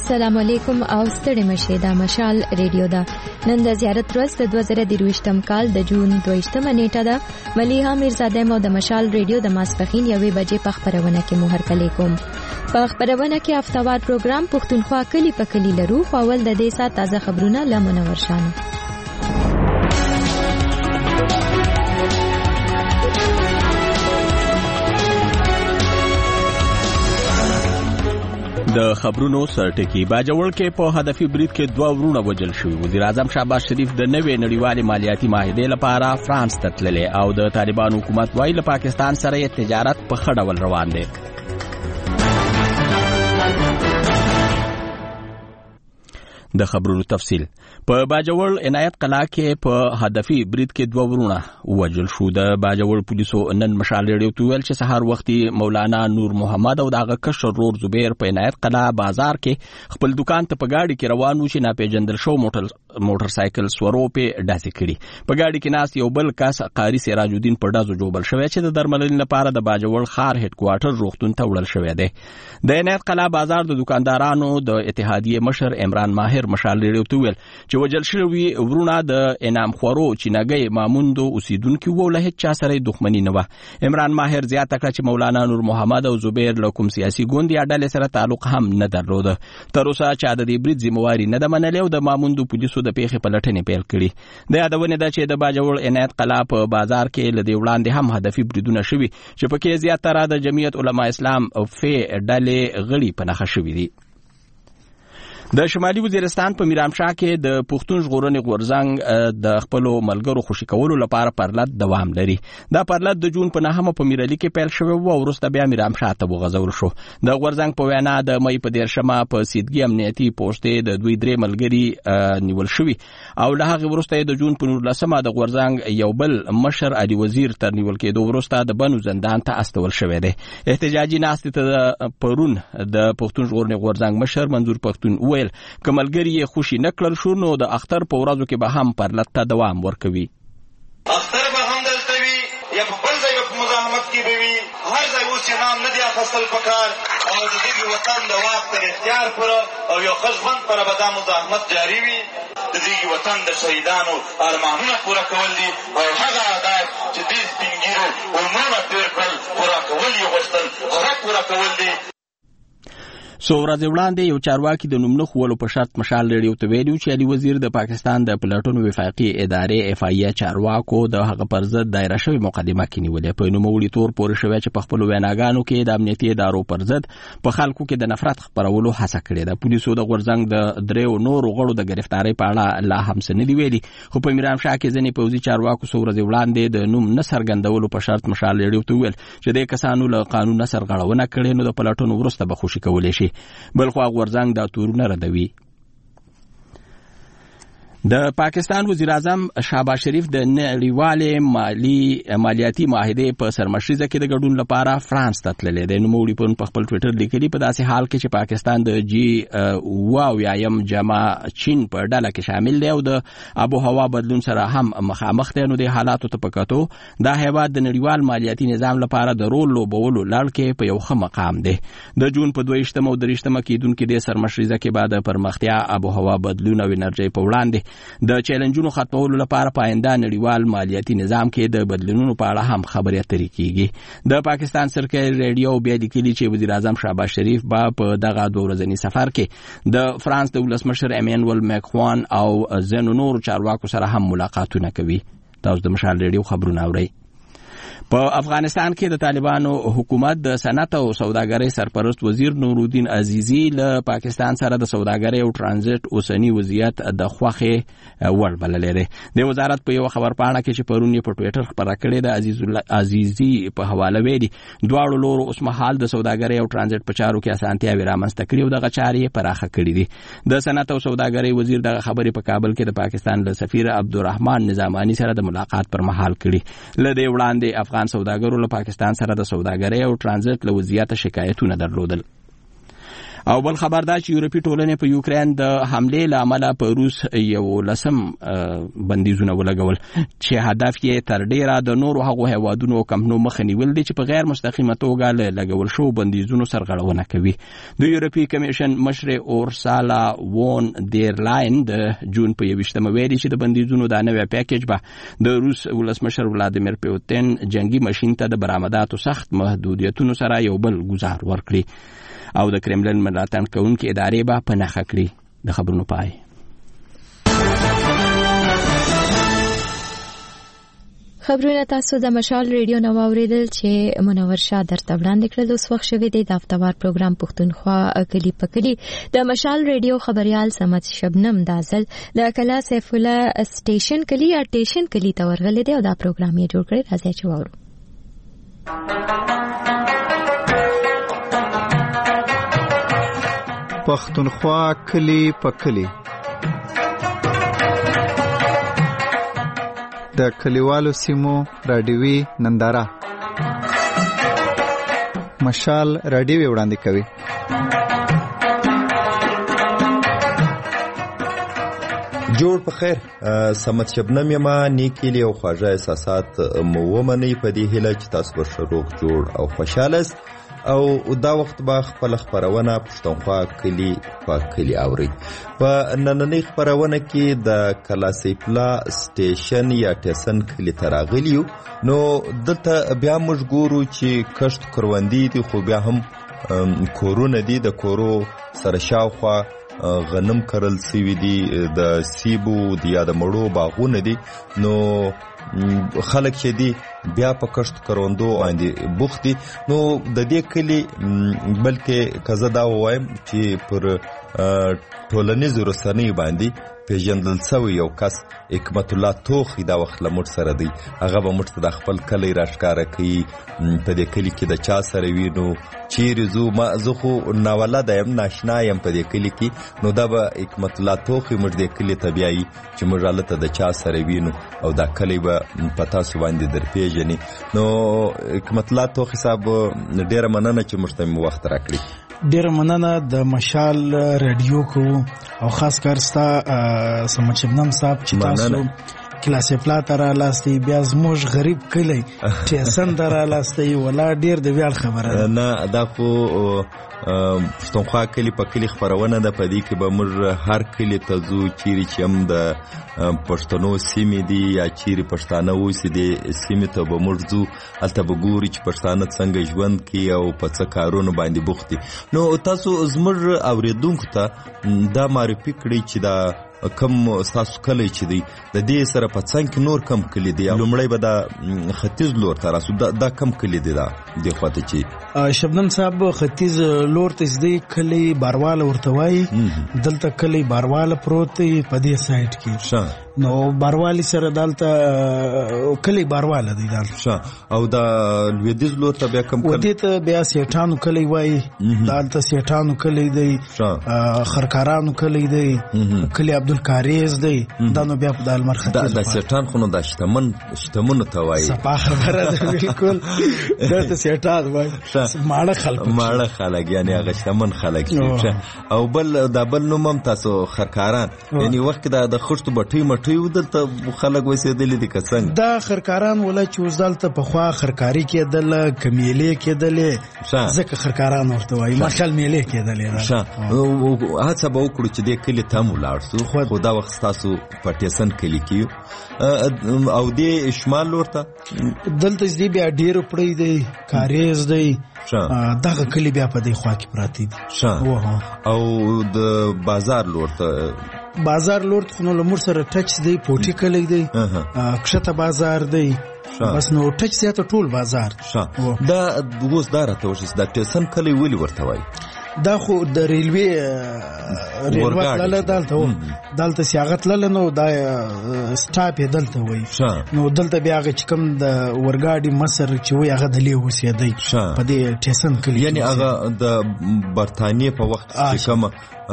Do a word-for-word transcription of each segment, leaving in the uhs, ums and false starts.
السلام علیکم او ستړي مشه دا مشال ریډیو دا نن د زیارت ورځ د دوه زره درویشتم کال د جون دویشتمه نیټه ده. ملیحه میرزاده مو د مشال ریډیو د ماسپخین یوې بجې په خبرونه کې مو هرکلی کوم. په خبرونه کې هفتهوار پروګرام پښتونخوا کلی په کلی لرو. اول د دې سات تازه خبرونه له منور شانو. د خبرونو سرټکی باجوړ کې په هدفي برید کې دوه ورونه وژل شوي. وزیر اعظم شهباز شریف د نوې نړیوالې مالیاتي معاهدې لپاره فرانس ته تللی او د طالبان حکومت وايي له پاکستان سره یې تجارت په ښه ډول روان دی. د خبرونو تفصیل په باجوړ عنایت قلا کې په هدفي برید کې دوه ورونه وژل شو. د باجوړ پولیسو نن مشال ریډیو ته ویل چې سهار وختي مولانا نور محمد او دغه کشر رور زبیر په عنایت قلا بازار کې خپل دکان ته په گاډي کې روان و چې ناپېژندل شو موټر موټر سایکل سورو په ډاسې کړي. په گاډي کې ناست یو بل کس قاری سراج الدین په ډازو جوړل شوی چې د درملنې لپاره د باجوړ ښار هډ کوارټر روغتون ته وړل شوی دی. د عنایت قلا بازار د دکاندارانو د اتحادیې مشر عمران ماهر مشال ریډیو ته ویل چې وجل شوی ورونه د انعام خورو چینګي ماموندو اوسیدونکو و له هیڅ سره دښمنی نه و. عمران ماهر زیاته کړه چې مولانا نور محمد او زبیر له کوم سیاسي ګوند یا ډلې سره تعلق هم نه درلود. تر اوسه چې د دې برید ذمہواری نه ده منلې او د ماموندو پولیسو د پیښې په لټنې پیل کړي. د یادونه ده چې د باجوړ عنایت قلا په بازار کې له دې وړاندې هم هدفي بریدونه شوي چې پکې زیاتره د جمعیت علما اسلام او فی ډلې غړي په نښه شوي دي. د شمالي وزیرستان په میرامشاه کې د پښتون ژغورنې غورځنګ د خپل ملګرو خوشی کولو لپاره پرلط دوام لري. دا پرلط د جون په نهمه په میرالي کې پیل شوی او وروسته بیا میرامشاه ته وغځول شو. د غورځنګ په وینا د مې په دیرشمه په سیدګي امنیتي پوسټې د دوی درې ملګري نیول شوی او له هغه وروسته د جون په نولسمه د غورځنګ یو بل مشر علي وزیر تر نیول کېدو وروسته د بنو زندان ته استول شوی دی. احتجاجي ناستې ته پرون د پښتون ژغورنې غورځنګ مشر منظور پښتون ویل کملګری یې خوشي نکړل شو نو د اختر په ورځو کې به هم پرلط ته دوام ورکوي. اختر به هم دلته وي یا په بل ځای په مزاحمت کې به وي. هر ځای اوس چې نام نه دی اخیستل پکار او د دې وطن د واک تر اختیار پر او یو ښه ژوند پر به دا مزاحمت جاري وي. د دې وطن د شهیدانو ارمانونه پوره کول دي او هغه عادات چې دې سپین ږیرو عمرونه تېر کړل پوره کول یې غوښتل هغه پوره کول دي. سو ورځ وړاندې یو چارواکي د نوم نه خولو په شرط مشال ریډیو ته ویلو چې علي وزیر د پاکستان د پلاتون وفاقي ادارې اف ای چارواکو د هغه پر ضد دایره شوی مقدمه کې نیولې. په نوموړي تور پورې شوی چې په خپل ویناګانو کې د امنیتي ادارو پر ضد په خلکو کې د نفرت خپرولو هڅه کړې ده. پولیسو د غورځنګ د دریو نورو غړو د گرفتاری په اړه لا هم څه نه دی ویلي خو په میرامشاه کې ځینې پوځي چارواکو سو ورځ وړاندې د نوم نه څرګندولو په شرط مشال ریډیو ته ویل چې د کسانو له قانون سرغړونه کړې نو د پلاتون وروسته به خوشي کولای شي. بلخوا غورځنګ دا تورونه ردوي. د پاکستان وزیر اعظم شهباز شریف د نړیوالې مالی مالیاتي معاهدې په سرمشریزه کې د ګډون لپاره فرانس ته تللی دی. نوموړي په خپل ټویټر لیکلي په داسې حال کې چې پاکستان د جی واو یایم جمع چین په ډله کې شامل دی او د آب و هوا بدلون سره هم مخامخ دی نو د حالاتو ته په کتو دا هیواد د نړیوال مالیاتي نظام لپاره د رول لوبولو لړ کې په یو ښه مقام دی. د جون په دویشتمه او دریشتمه کېدونکې د سرمشریزه کې بعد پرمختیا آب و هوا بدلون او انرژي په وړاندې د چیلنجونو ختمولو لپاره په آینده نړیوال مالیاتي نظام کې د بدلونونو په اړه هم خبرې اترې کیږي. د پاکستان سرکاري ریډیو بیا لیکلي چې وزیر اعظم شهباز شریف به په دغه دوه ورځني سفر کې د فرانس د ولسمشر ایمانوئل ماکرون او ځینو نورو چارواکو سره هم ملاقاتونه کوي. تاسو د مشال ریډیو خبرونه اورئ. په افغانستان کې د طالبانو حکومت د صنعت او سوداګرۍ سرپرست وزیر نورالدین عزیزی له پاکستان سره د سوداګرۍ او ترانزیت اوسنی وضعیت د خوښې وړ بللی دی. د وزارت په یو خبرپاڼه کې چې پرون یې په ټویټر خپره کړې ده عزیز عزیزی په حواله ویلي دواړو لورو اوس مهال د سوداګرۍ او ترانزیت په چارو کې اسانتیاوې رامنځته کړي او دغه چارې یې پراخه کړي دي. د صنعت او سوداګرۍ وزیر دغه خبرې په کابل کې د پاکستان له سفیر عبدالرحمن نظامانی سره د ملاقات پر مهال کړي. له دې وړاندې افغان سوداګرو له پاکستان سره د سوداګرۍ او ترانزیت له وضعیت شکایتونه درلودل. او بل خبر دا چې یورپی ټولنې په یوکرين د حملې لامل په روس یو لسم بندیزونه ولګول چې هدف یې تر ډیره د نورو هغو هیوادونو کمپنیو مخه نیول دي چې په غیر مستقیمه توګه لګول شو بندیزونو سرغړونه کوي. د یورپی کمیشن مشر اورسالا وون دیر لاین د جون په یوشتمه ویلي چې د بندیزونو د نوې پیکیج به د روس ولسمشر ولادیمیر پوتین جنگي ماشين ته د برآمداتو سخت محدودیتونو سره یو بل گزار ورکړي او د کرملن ملاتړ کوونکې ادارې به په نښه کړي. د خبرونو پای. خبرونه تاسو د مشال ریډیو نو اوریدل چې منور شاه درته وړاندې کړل. اوس وخت شوی دی د هفتوار پروګرام پښتونخوا کلی پکلی د مشال ریډیو خبريال سمت شبنم دازل د کلا سیف الله سټیشن کلی یا ټیشن کلی ته ورغلې دی او دا پروګرام یې جوړ کړی. راځي چې وورو. پښتونخوا کلی پکلی د کلیوالو سیمو رادیوي ننداره مشال رادیو وړاندې کوي. جوړ په خیر. سمت شبنم یما نیکیلی او خواږه احساسات مو ومنئ په دې هیله چې تاسو به ښه روغ جوړ او خوشحاله است او دا وخت به خپل خبرونه پښتونخوا کلی په کلی اوري. په نننۍ خبرونه کې د کلاسیپلا سټیشن یا ټیسن کلی ته راغلیو. نو دلته بیا موږ ګورو چې کښت کروندې دي خو بیا هم کورونه دي. د کورو سره شاوخوا غنم کرل سوي دي، د سیبو یا د مړو باغونه دي. نو خلک چې دي بیا په کښت کروندو باندې بوخت دي. نو د دې کلی بلکې کزه دا وایم چې پر ټولنیزو رسنیو باندې پیژندل شوی یو کس حکمت الله توخی دا وخت له موږ سره دی. هغه به موږ ته د خپل کلی راښکاره کوي په دې کلي کې د چا سره وي. نو چیرې ځو؟ ما زه خو ناولده یم، ناشنا یم په دې کلي کې. نو دا به حکمت الله توخی موږ دې کلي ته بیایي چې موږ هلته د چا سره وینو او دا کلی به په تاسو باندې در پیژني. نو حکمت الله توخی صاحب ډېره مننه چې موږ ته مې وخت راکړي. ډېره مننه د مشال رادیو کو او خاص کار ستا سمت شبنم صاحب چې تاسو کلاسه پلاته را لاستی بیا زموږ غریب کلی ټیسن ته را لاستی. ولا ډېر د ویاړ خبره نه. دا خو پښتونخوا کلی په کلی خبرونه ده. په دې کې به موږ هر کلی ته ځو چیرې چې هم د پښتنو سیمې دي یا چیرې پښتانه اوسي دي سیمې ته به موږ ځو. هلته به ګوري چې پښتانه څنګه ژوند کوي او په څه کارونو باندې بوخت دي. نو تاسو زموږ اوریدونکو ته دا معرفي کړئ چې دا کم ستاسو کلی چې دی د دې سره په څنګ کې نور کم کلی دی. لومړی به دا ختیځ لور ته راسو. دا, دا کم کلی دی دا دې خواته چې شبنم صاحب ختیځ لور ته دی کلی بارواله ورته وایي. دلته کلی بارواله پروت دی په دې سایډ کې. نو باروالی سره دلته کلی بارواله دی دلته. او دا لویدیځ لور ته بیا کم کلی ودې ته بیا سیټانو کلی وایي. دلته سیټانو کلی دی، خرکارانو کلی دی، کلی عبدالکاریز دی. دا نو بیا په د المر ختیځ دا سیټان خو نو دا شتمن شتمنو ته وایي. صفا خبره ده بالکل. دلته سیټان وایي ماړه خلک ماړه خلک یعنی هغه شتمن خلک. او بل دا بل نوم هم تاسو خرکاران یعنی وخت دا د خښتو بټۍ مټۍ دلته خلک وسېدلي دي که څنګه؟ دا خرکاران ولا چې اوس دلته پخوا خرکاري کېدله که میلې کېدلې ځکه خرکاران ورته وایي. مشال میلې کېدلې. هڅه به وکړو چې دې کلي ته هم ولاړ سو. خو دا وخت ستاسو په ټیسن کلي کې او دې شمال لور ته دلته دې بیا ډېر پړی دی، کاریز دی. دغه کلي بیا په دې خوا کې پراته دي. او د بازار لور ته بازار لور ته نو لمر سره ټچ دی، پوټی کلی دی، کښته بازار دی. بس نو ټچ زیاته ټول بازار. دا اوس دا راته وشي دا ټیسن کلی ولې ورته وایي؟ دا خو د ریلوی ریلوی تلله دلته و دلته سیاغت لله نو دا سټاپ یې دلته وایي. نو دلته بیا هغه چې کوم د ورګاډي مصر چې وایي هغه دلې اوسېدی په دې ټیسن کلي. یعنی هغه د برطانیې په وخت چې کومه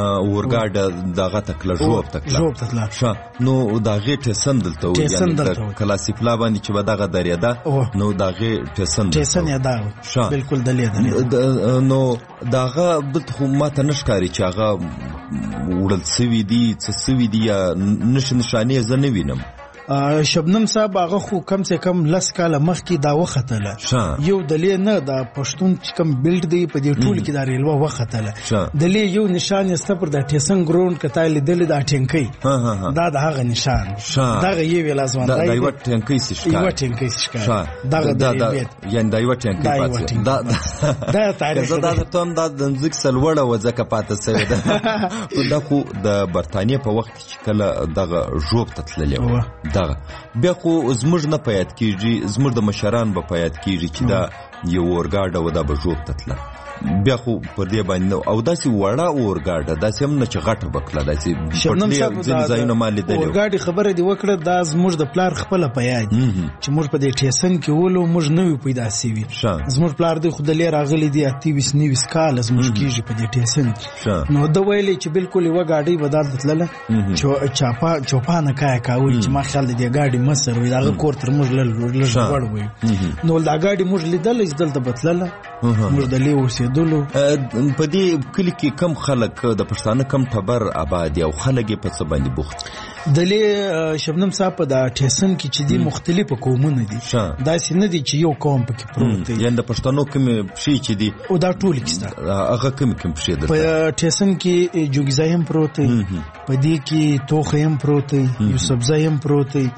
ورګاډ دغه تکله ژوب تکله ژوب تکله نو دا غي ټیسن دلته و. یعنی د کلاسیپلا باندې چې به دغه درېده نو دا غي ټیسن ټیسن یې دا بالکل دلې درېده. نو دغه دلته خو ماته نه ښکاري چې هغه وړل سوي دي څه سوي دي یا نښې نښانې زه نه وینم. شبنم صاحب هغه خو کم سے کم لس کاله مخکې دا وختله یو دلې نه دا پښتون چې کم بیلډ دی په دې ټول کې دا ریلوه وختله دلې یو نشان یې ستپر د ټیسن ګراوند کته لیدل دا ټینکۍ دا د هغه نشان دغه یو لازم دا یو ټینکۍ څه یو ټینکۍ څه دغه د یان دا یو ټینکۍ پاتې دا دا تاریخ دا ته دا د ځک سلوړه وځکه پاتې سوی ده دا خو د برتانیې په وخت کې کله دغه ژوب تتللی و دغه بیا خو زموږ نه پیاد کیږي زموږ د مشران به پیاد کیږي چې دا یو اورګاډه و دا به ژوب تتله بیا خو په دې باندې او داسې وړه اورګاډه داسې هم نه چې غټه بکله داسې پټلې ځینې ځایونه ما لیدلي اورګاډي خبره دې وکړه دا زموږ د پلار خپله په یاد چې موږ په دې ټیسن کې ولو موږ نه وي پیدا سوي زموږ پلار دی خو دلې راغلی دی اتیویس نویس کاله زموږ کېږي په دې ټیسن کې نو ده ویلې چې بالکل یوه ګاډۍ به دلته تلله چوپانه کایه کاوي چې ما خیال د دې ګاډي مصر وي د هغه کور تر موږ لږ لوړ وي نو دا ګاډي موږ لیدلی چې دلته به تلله موږ دلې اوسېدلو. په دې کلي کې کم خلک د پښتانه کم ټبر آباد او خلک په څه باندې بوخت دلې شبنم صاحب په دا ټیسن کې چې دي مختلفه قومونه دي داسې نه دي چې یو قوم پکې پروت دی یعنې د پښتنو کومې پښې چې دي او دا ټول کې شته هغه کومې کوم پښې درته په ټیسن کې جوګیزی هم پروت دی په دې کې توخی هم پروت دی یوسفزی هم پروت دی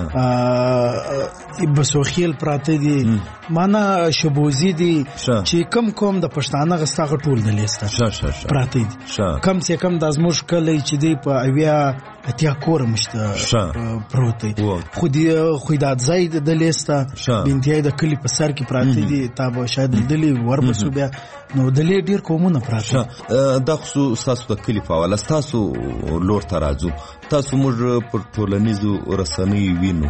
بسوخیل پراته دي معنا شبوزی دي چې کم کوم د پښتانه غستاغه ټول د لیسته پراته دي کم سے کم د ازموش کلی چې دی په اویا اتیا کور مشته پروت دی خو دې خویداد زید د لیسته بنتیای د کلی په سر کې پراته دي تابو شاید دلی وربسو بیا نو دلی ډیر قومونه پراته دا خو تاسو د کلی په حواله تاسو لور ته راځو تاسو موږ پر ټولنیزو رسنیو وینو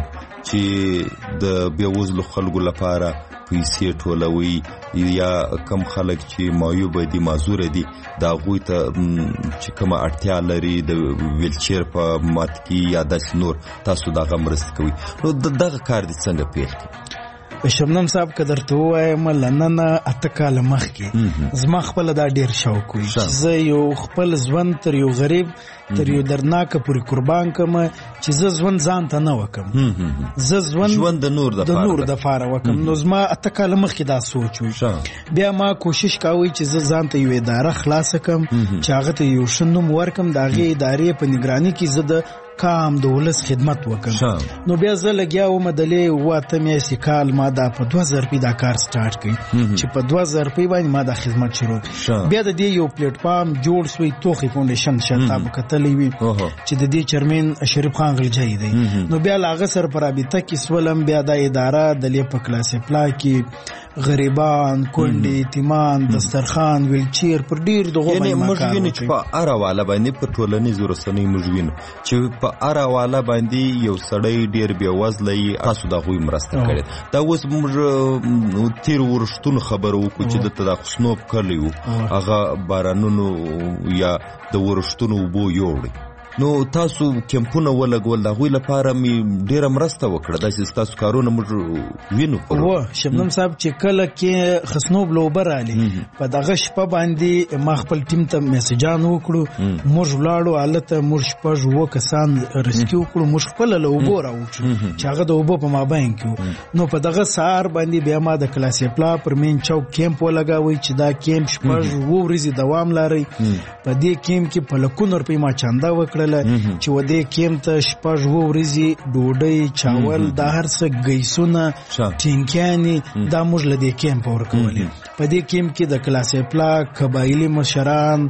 چې د بېوزلو خلکو لپاره پیسې ټولوي یا کم خلک چې معیوب دي معذور دي د هغوی ته چې کومه اړتیا لري د ویلچیر په مات کې یا داسې نور تاسو دغه مرسته کوي نو دغه کار دې څنګه پیل کړي شبنم صاحب که درته ووایم له ننه اته کاله مخکې زما خپله دا ډېر شوق وي چې زه یو خپل ژوند تر یو غریب تر یو درناکه پورې قربان کړم چې زه ژوند ځان ته نه وکم زه ژوند د نور دپاره وکم نو زما اته کاله مخکې دا سوچ وي بیا ما کوشش کوي چې زه ځان ته یو اداره خلاصه کړم چې هغه ته یو ښه نوم ورکړم د هغې ادارې په نګراني کې زه د کام د ولس خدمت وکړم نو بیا زه لګیا وم دلې اوه اته میاشتې کال ما دا په دوه زره روپۍ دا کار سټارټ کړي چې په دوه زره روپۍ باندې ما دا خدمت شروع کړي بیا د دې یو پلیټ فارم جوړ سوی توخی فاونډیشن شاید تا به کتلی وي چې د دې چیرمین شریف خان غلجی دی نو بیا له هغه سره په رابطه کې سولم بیا دا اداره دلې په کلاسې پلا کې غریبان کونډې یتیمان دسترخوان ویلچیر پر ډیر دغو باندې ما کار وکړي چې په هره واله باندې په ټولنیزو رسنیو موږ وینو چې په هره واله باندې یو سړی ډیر بېوزله تاسو د هغوی مرسته کړې دا اوس موږ تېرو ورښتونو خبره وکړو چې دلته دا خسنوب کلی و هغه بارانونو یا د ورښتونو اوبو یوړی نو تاسو کیمپونه ولګول د هغوی لپاره مې ډېره مرسته وکړه داسې ستاسو کارونه موږ وینو و شبنم صاحب چې کله کې خسنوب له اوبه رالې په دغه شپه باندې ما خپل ټیم ته میسجان وکړو موږ ولاړو هلته موږ شپږ اووه کسان رسکي وکړو موږ خپله له اوبو راوچو چې هغه د اوبو په مابین کې نو په دغه سهار باندې بیا ما د کلاسې پلا پر مین چوک کیمپ ولګاوی چې دا کیمپ شپږ اووه ورځې دوام لري په دې کیمپ کې په لکونو روپۍ ما چنده وکړه چې و دې کیمپ ته شپږ اووه ورځې ډوډۍ چاول دا هر څه ګیسونه ټینکیانې دا موږ له دې کیمپ ورکولې په دې کیمپ کې د کلاسې پلا قبایلي مشران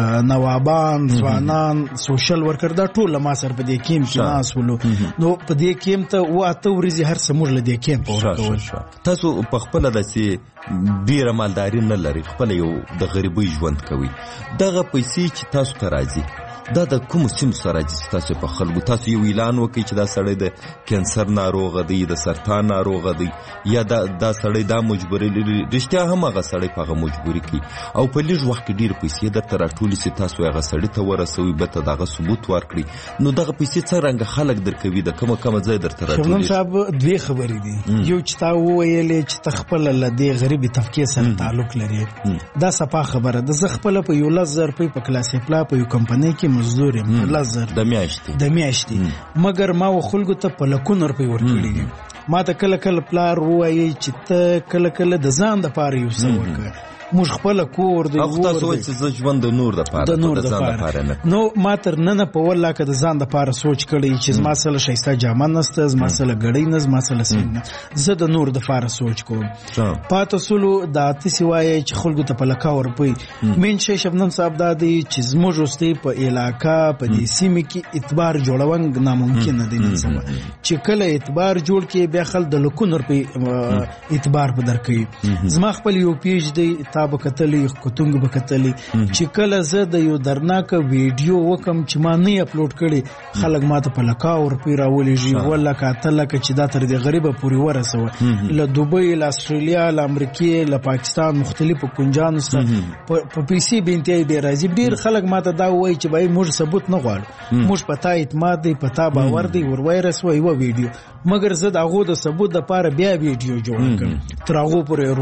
نوابان ځوانان سوشل ورکر دا ټول له ما سره په دې کیمپ کې ناست ولو نو په دې کیمپ ته اوه اته ورځې هر څه موږ له دې کیمپ ورکول تاسو په خپله داسې ډېره مالداري نه لرئ خپله یو د غریبۍ ژوند کوئ دغه پیسې چې تاسو ته راځي دا د کومو سیمو سره راځي تاسو په خلکو تاسو یو اعلان وکړئ چې دا سړی د کینسر ناروغه دی د سرطان ناروغه دی یا دا دا سړی دا مجبوري لري رښتیا هم هغه سړی په هغه مجبوري کوي او په لږ وخت کې ډېر پیسې درته راټولي سي تاسو هغه سړی ته ورسوي به ته دغه ثبوت ورکړي نو دغه پیسې څرنګه خلک درکوي د کومه کومه ځای درته راټولي شبنم صاحب دوې خبرې دي یو چې تا وویلې چې ته خپل له دې غریبي طبقې سره تعلق لري دا صفا خبره ده زه خپل په یو لس زر روپۍ په کلاسې پلا په یو کمپنۍ کې مزدور یم لس زر د میاشتې د میاشتې مګر ما و خلکو ته په لکونو روپۍ ورکړي دي ما ته کله کله پلار ووایي چې ته کله کله د ځان دپاره یو څه وکړه موږ خپل کور دی او تاسو وایي چې زه ژوند د نور دپاره د نور دپاره نو ما تر ننه په والله که د ځان دپاره سوچ کړی چې زما سره ښایسته جامه نسته زما سره ګړۍ نه زما سره سپین نه زه د نور دپاره سوچ کوم پاته سولو دا تاسې وایي چې خلکو ته په لکه ورپوي مین شی شبنم صاحب دا دی چې زموږ وروستۍ په علاقه په دې سیمې کې اعتبار جوړول ناممکنه دی نن سبا چې کله اعتبار جوړ کړي بیا خلک د لکونو روپۍ اعتبار په درکوي زما خپل یو پیج دی تا به کتلی کتونګ به کتلی چې کله زه د یو درناکه ویډیو وکم چې ما نه اپلوډ کړي خلک ما ته په لکاو روپۍ راولېږي اووه لکه اته لکه چې دا تر دې غریبه پورې ورسوه له دوبۍ له اسټرالیا له امریکې له پاکستان مختلفو کنجانو څخه په پیسې بې انتهایي بې راځي ډېر خلک ما ته دا وایي چې بای موږ ثبوت نه غواړو موږ په تا اعتماد دی په تا باور دی ور وایرسوه یوه ویډیو مګر زه د هغو د ثبوت دپاره بیا ویډیو جوړه کړم تر هغو پورې ور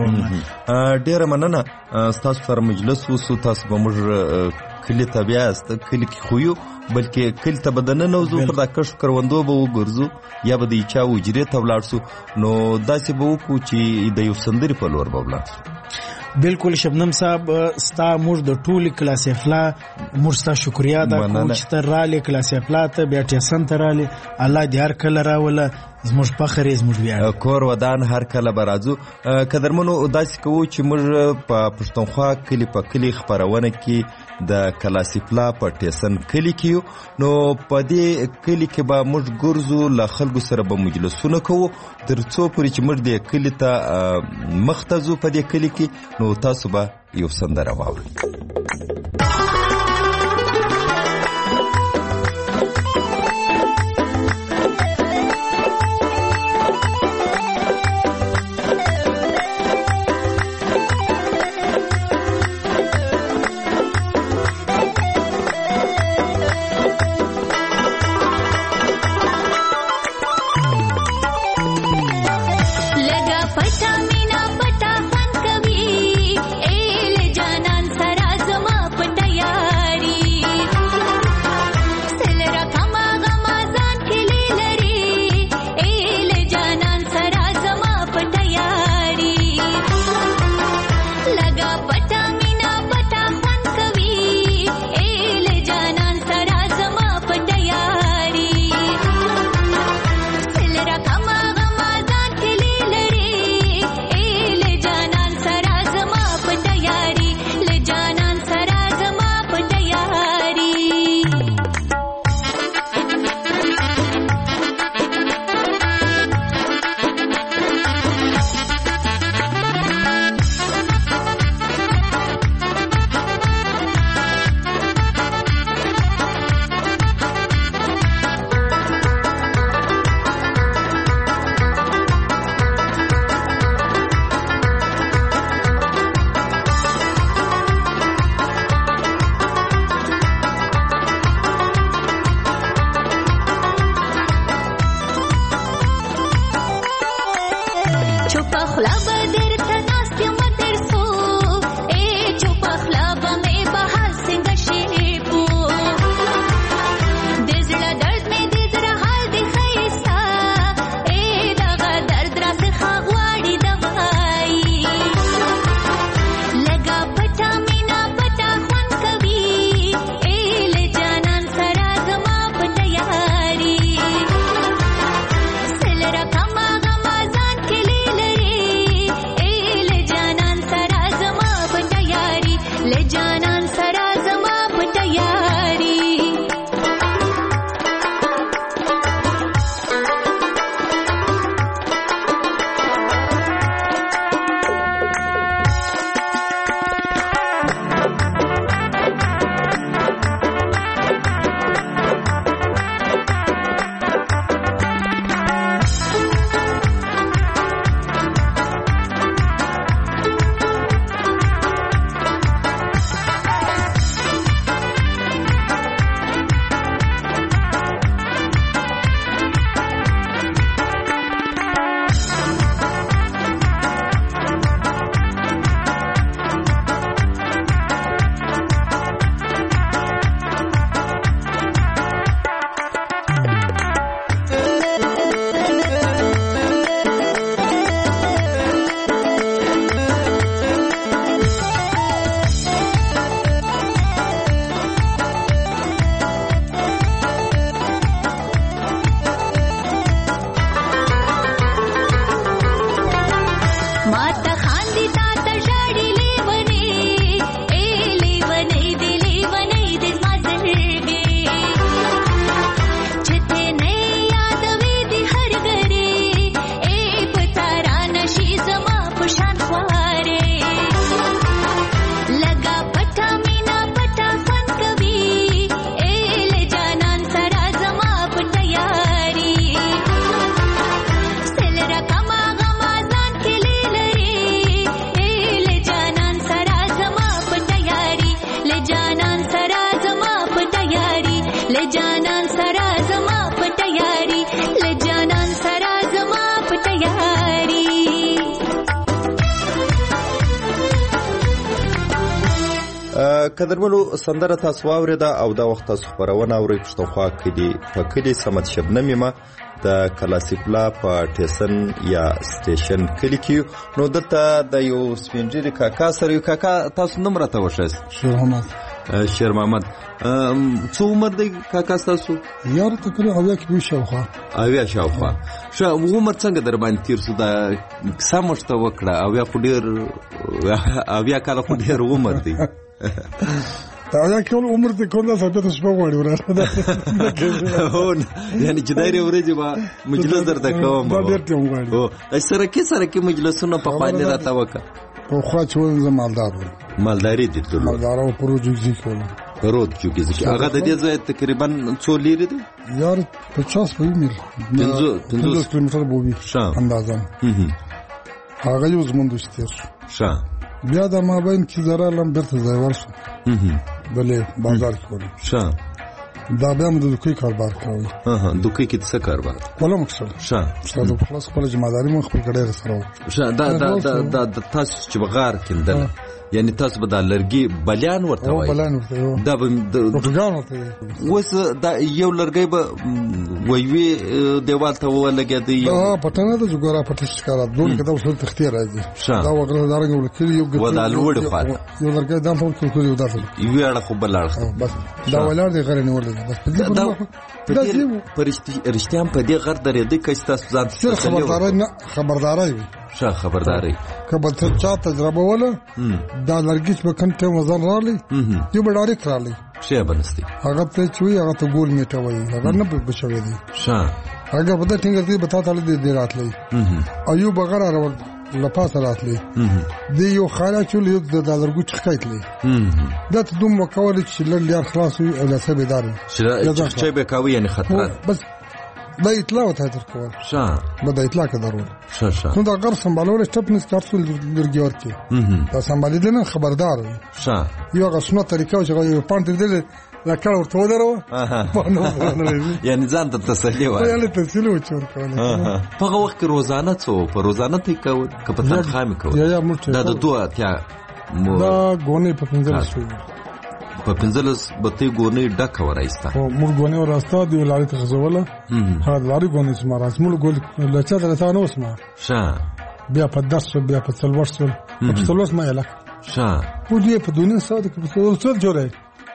ورسوم ډېره مننه ستاسو سره مجلس وسو تاسو به موږ کلي ته بیاست کلي کې خو یو بلکې کلي ته به دننه وځو پر دا کشف کروندو به وګرځو یا به د چا حجرې ته ولاړ سو نو داسې به وکړو چې د یو سندرې په لور به ولاړ سو بالکل شبنم صاحب ستا موږ د ټولې کلاس افلا موږ ستا شکریا ادا کوو چې ته رالې کلاس افلا ته بیا ټیسن ته رالې الله دې هر کله راوله زموږ فخر یې زموږ ویاړ کور ودان هر کله به راځو قدرمنو داسې کوو چې موږ په پښتونخوا کلي په کلي خپرونه کې د کلاسیپلا په ټیسن کلي کې نو په دې کلي کې به موږ ګرځو له خلکو سره به مجلسونه کوو تر څو پورې چې موږ دې کلي ته مخ ته ځو په دې کلي کې نو تاسو به یو سندره واورئ पता मीना पता फन कभी एल जानन सरा जमा पटया قدرمنو سندره تاسو واورېده او دا وخت تاسو خبرونه اورئ پښتونخوا کلي په کلي سمت شبنمې ما د کلاسیپلا په ټیسن یا سټیشن کلي کې نو دلته د یو سپینجری کاکا سره یو کاکا تاسو نوم راته وښایاست. شیر محمد. شیر محمد څو عمر دی کاکا تاسو؟ یار تقریبا اویا کې شاوخوا. اویا شاوخوا. ښه عمر څنګه در باندې تیر شو دا کیسه مو شته وکړه؟ اویا خو ډېر اویا کاله خو ډېر عمر دی. اویا کاله عمر دی کومه ثابت شپه غواړي ورته. هو یعنی چې دایره ورځي با مجلس درته کوم. دا ډېر ټیم غواړي. او سره کې سره کې مجلسونه په خوانې راته وکړه. په خوا چې ول مالدار و. مالداري دي ټول. مالدار او پروژې کوله. پروت کیږي هغه د دې ځای تقریبا څو لري دي؟ یار پچاس میل. پنځوس کیلومتر بوبي. اندازه. هغه یو زموږ دوستي شو. ښه. بیا د مابین کې زرا لم برته ځای ورسو. بلې بازار کې ول. ښه. دا بیا موږ د دوکې کاروبار کوي. ها دوکې کې څه کاروبار؟ کوله مقصد. ښه. څه د خلاص خپل جمعداري مخ په کډه سره. ښه دا دا د تاسو چې بغار کېندل یعنی تاسو به د لرګي بلیان ورته وایي. بلیان ورته. دا به روټګان ورته. اوس دا یو لرګي به ویوي دیوال ته ولګېدی. دا پټنه د جوګرا پټ ښکارا دوه کده وسل تختیر راځي. دا وګړه دارنګ ولکلی یو ګټ. ودا لوړ پات. یو لرګي دا په ټول یو داسې. یو اړه خو بل اړه. بس دا ولر دی غره نیولې. بس دا پرشتي رښتیام په دې غر درې د کښ تاسو ځان خبرداري نه خبرداري وي. ښه خبرداري. کبه ته چا تجربه ولا دا لرګیچ په کنټه وزن رالی یو بډاری کرالی شه بنستی هغه ته چوي هغه ته ګول میټه وای هغه نه بچوي دي. ښه هغه په دې ټینګ دې بتا تعالی دې راتلی ایو بغیر راول لپاس راتلی دی یو خاله چول یو د لرګو چخایتلی دا ته دوم وکول چې لړ خلاص وي او لسبه دار چې به کاوی یعنی خطر بس دا اطلاع وته تر کول. ښه. دا اطلاع کې ضروري. ښه ښه. نو دا غر سمبالول سټپنس کارسول لرګي ورته. دا سمبالې نه خبردار وي. ښه. یو غشنه طریقه چې یو پاند دې لکه ورته ودرو. یعنی ځان ته تسلی وای. یعنی تسلی و چور کول. په هغه وخت کې روزانه څو په روزانه ته کول کپتان خامي کول. یا یا مرته. دا د دوه اتیا دا غونې په پنځه شو. په پنځلس بته ګونې ډکه ورایسته. او موږ ګونې وراسته دی لارې ته غزوله. ها لارې ګونې سم راز موږ ګول لچا درته نو اسمه. ښه. بیا په داس بیا په څلور سول. په څلور ما یلا. ښه. و دې په دونیم ساعت کې په څلور څل جوړه.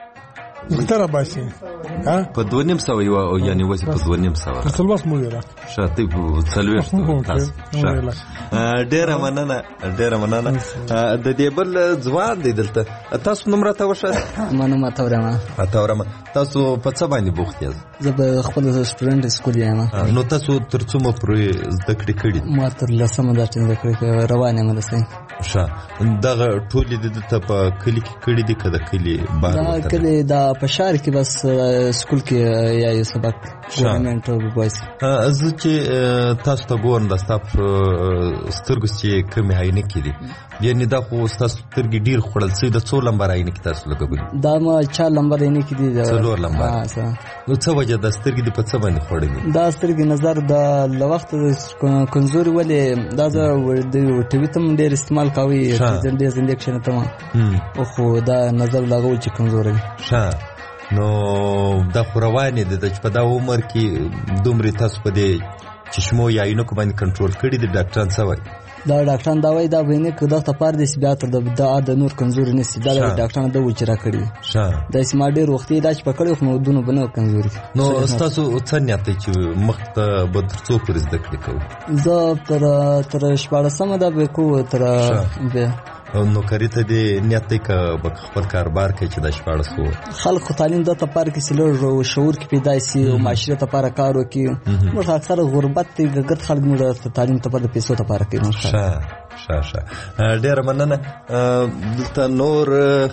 مختار باسي. ها؟ په دونیم ساعت یو یعنی وځي په دونیم ساعت. په څلور مو یلا. ښه ته په څلور تاسو. ښه. ډېر مننه ډېر مننه د دې بل ځوان دی دلته تاسو نوم راته وښایاست. ما نوم اتورم. اتورم. تاسو په څه باندې بوخت یاست؟ زه په خپل سټوډنټ سکول یم. نو تاسو تر څومره پورې زده کړې کړې؟ ما تر لسمه درجه زده کړې روانه مده سي. ښه. دغه ټولې د ته په کلی کې کړې دي کده کلی بار دا کلی دا په شهر کې بس سکول کې یا یو سبق ګورنمنت او بوایس. زه چې تاسو ته ګورم د تاسو سترګو چې کومه عینه کړي یعنی دا خو تاسو سترګې ډیر خړل سي د څو لمبر عینه کې تاسو لګوي؟ دا ما چا لمبر عینه کې دي. څلور لمبر. نو څه وجه د سترګې د په څه باندې خړلې؟ دا سترګې نظر د لوخت کمزوري ولې دا د ټي وي تم ډیر استعمال کوي چې ډیر انډکشن ته او خو دا نظر لاګول چې کمزوري. ښه. نو دا خو روانې ده چې په دا عمر کې دومره تاسو په دې چشمو یا عینو کو باندې کنټرول کړی د ډاکټران څه وایي؟ دا ډاکټران دا وایي دا ویني که دا ته پاره دې بیا تر دا د نور کمزوري نشي دا ډاکټران دا و چې را کړی. ښه. دا اسما ډېر وختي دا چې پکړو خو نو دونو بنو کمزوري. نو تاسو څه نیت چې مخ ته به څو پر زده کړې کوي؟ زه تر تر شپاړسمه دا به کو تر به نو کاری ته دې نیت دی که خپل کاروبار کوي چې د شپاړس وو خلک خو تعلیم د ته پاره کې سلور شعور کې پیدا شي او معاشره ته پاره کار وکړي. نو اکثر غربت ته ګګت خلک موږ تعلیم ته په پیسو ته پاره کوي. ښه ښه ښه. ډېر مننه. دلته نور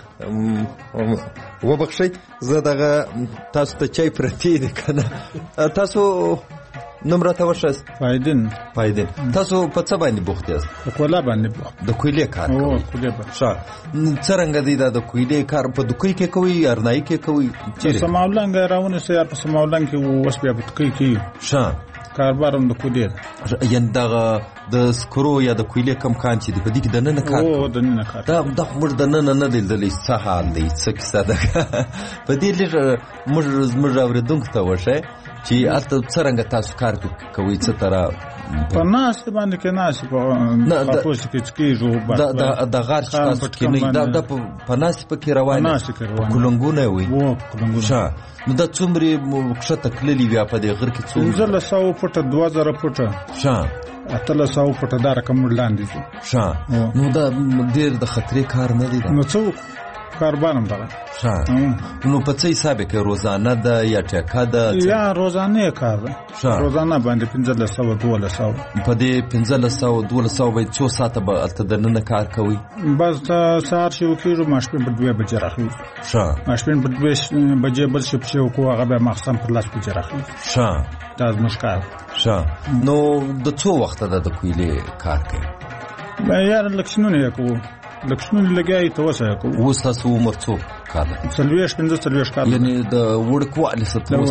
وبخښئ زه دغه تاسو ته چای پرتی دی کنه. تاسو نوم راته وښایاست؟ فایدین. فایدین. تاسو په څه باندې بوخت یاست؟ په کولا باندې بوخت. د کویلې کار کوئ؟ او کویلې باندې. ښه. څرنګه دی دا د کویلې کار په دکوي کې کوي ارنای کې کوي؟ چیرې؟ سماولنګ راونه سي په سماولنګ کې اوس بیا په دکوي کې. ښه. کاربار هم د کویلې یعنې دغه د سکرو یا د کویلې کم کان چې دی په دې کې دننه کار او دننه کار دا دا موږ دننه نه لیدلی څه حال دی څه کیسه ده په دې لږ موږ زموږ اورېدونکو ته وښایه چې هلته څرنګه تاسو کار کوئ څه طرح په ناستې باندې کې ناستې په خاپوس کې کېږو د غار چې تاسو کېنئ دا په ناستې پکې روان کلنګونه وي ښه نو دا څومرې کښته تللي وي په دې غر کې څومره پنځلس سوه فوټه دوه زره فوټه ښه اتلس سوه فوټه دا رقم موږ لاندې ځو ښه نو دا ډېر د خطرې کار نه دی نو څه کاربار هم دغه ښه نو په څه حساب کې روزانه ده یا ټیکه ده یا روزانه کار ده روزانه باندې پنځلس سوه دولس سوه په دې پنځلس سوه دولس سوه به څو ساعته به هلته دننه کار کوئ بس سهار چې وکېږو ماسپښین په دوې بجې راخېږو ښه ماسپښین په دوې بجې بل شپ چې وکړو هغه بیا ماخستن پر لس بجې راخېږو ښه دا زموږ کار ښه نو د څو وخته ده د کویلې کار کوي یاره لکشنونه یې کوو لکشنونه لګیایي ته اوسه یې کوو اوس تاسو عمر څو کاله څلوېښت پنځه څلوېښت کاله یعنې د وړکوالي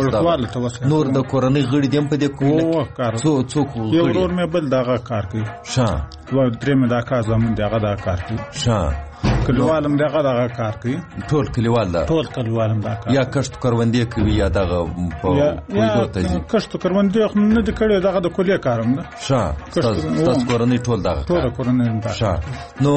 څه نور د کورنۍ غړي دي هم په دې کویلې څو څوک یو ورور مې بل دغه کار کوي ښه دوه درې مې دا کار زمون دی هغه دا کار کوي ښه کلیوال هم دغه دغه کار کوي ټول کلیوال ده ټول کلیوال هم دا کار یا کښت کروندې کوي یا دغه په کویلو ته ځي کښت کروندې خو نه دي کړی دغه د کلیې کار هم ده ښه ستاسو کورنۍ ټول دغه کار ټوله کورنۍ هم دا ښه نو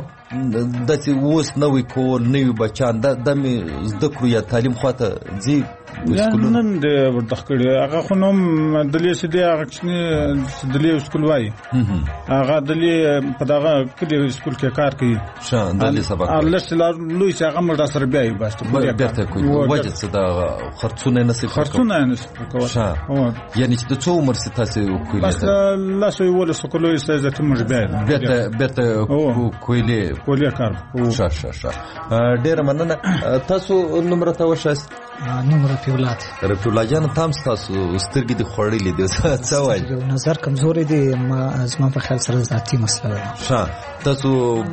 داسې اوس نوی کول نوي بچیان دا مې زده کړو یا تعلیم خواته ځي نن دی ورته کړی هغه خو نو دلې چې دی هغه چې دلې سکول وایي هغه دلې په دغه کلي سکول کې کار کوي ښه دلې سبق الله چې لوی چې هغه مړه سره بیا یې بس بیرته کوي وجه څه د خرڅونه یې نصیب خرڅونه یې نصیب کوي ښه یعنې چې د څو عمر چې تاسې کویلې بس لاسو یولس کلو یې سایز ته موږ بیا بیرته بیرته کویلې کویلې کار ښه ښه ښه ډېره مننه تاسو نوم راته وښایاست نوم رفیع الله رفیع الله جان تام تاسو سترګې دي خوړلې دي څه وایي نظر کمزوري دي زما په خیال سره ذاتي مسله ده ښه تاسو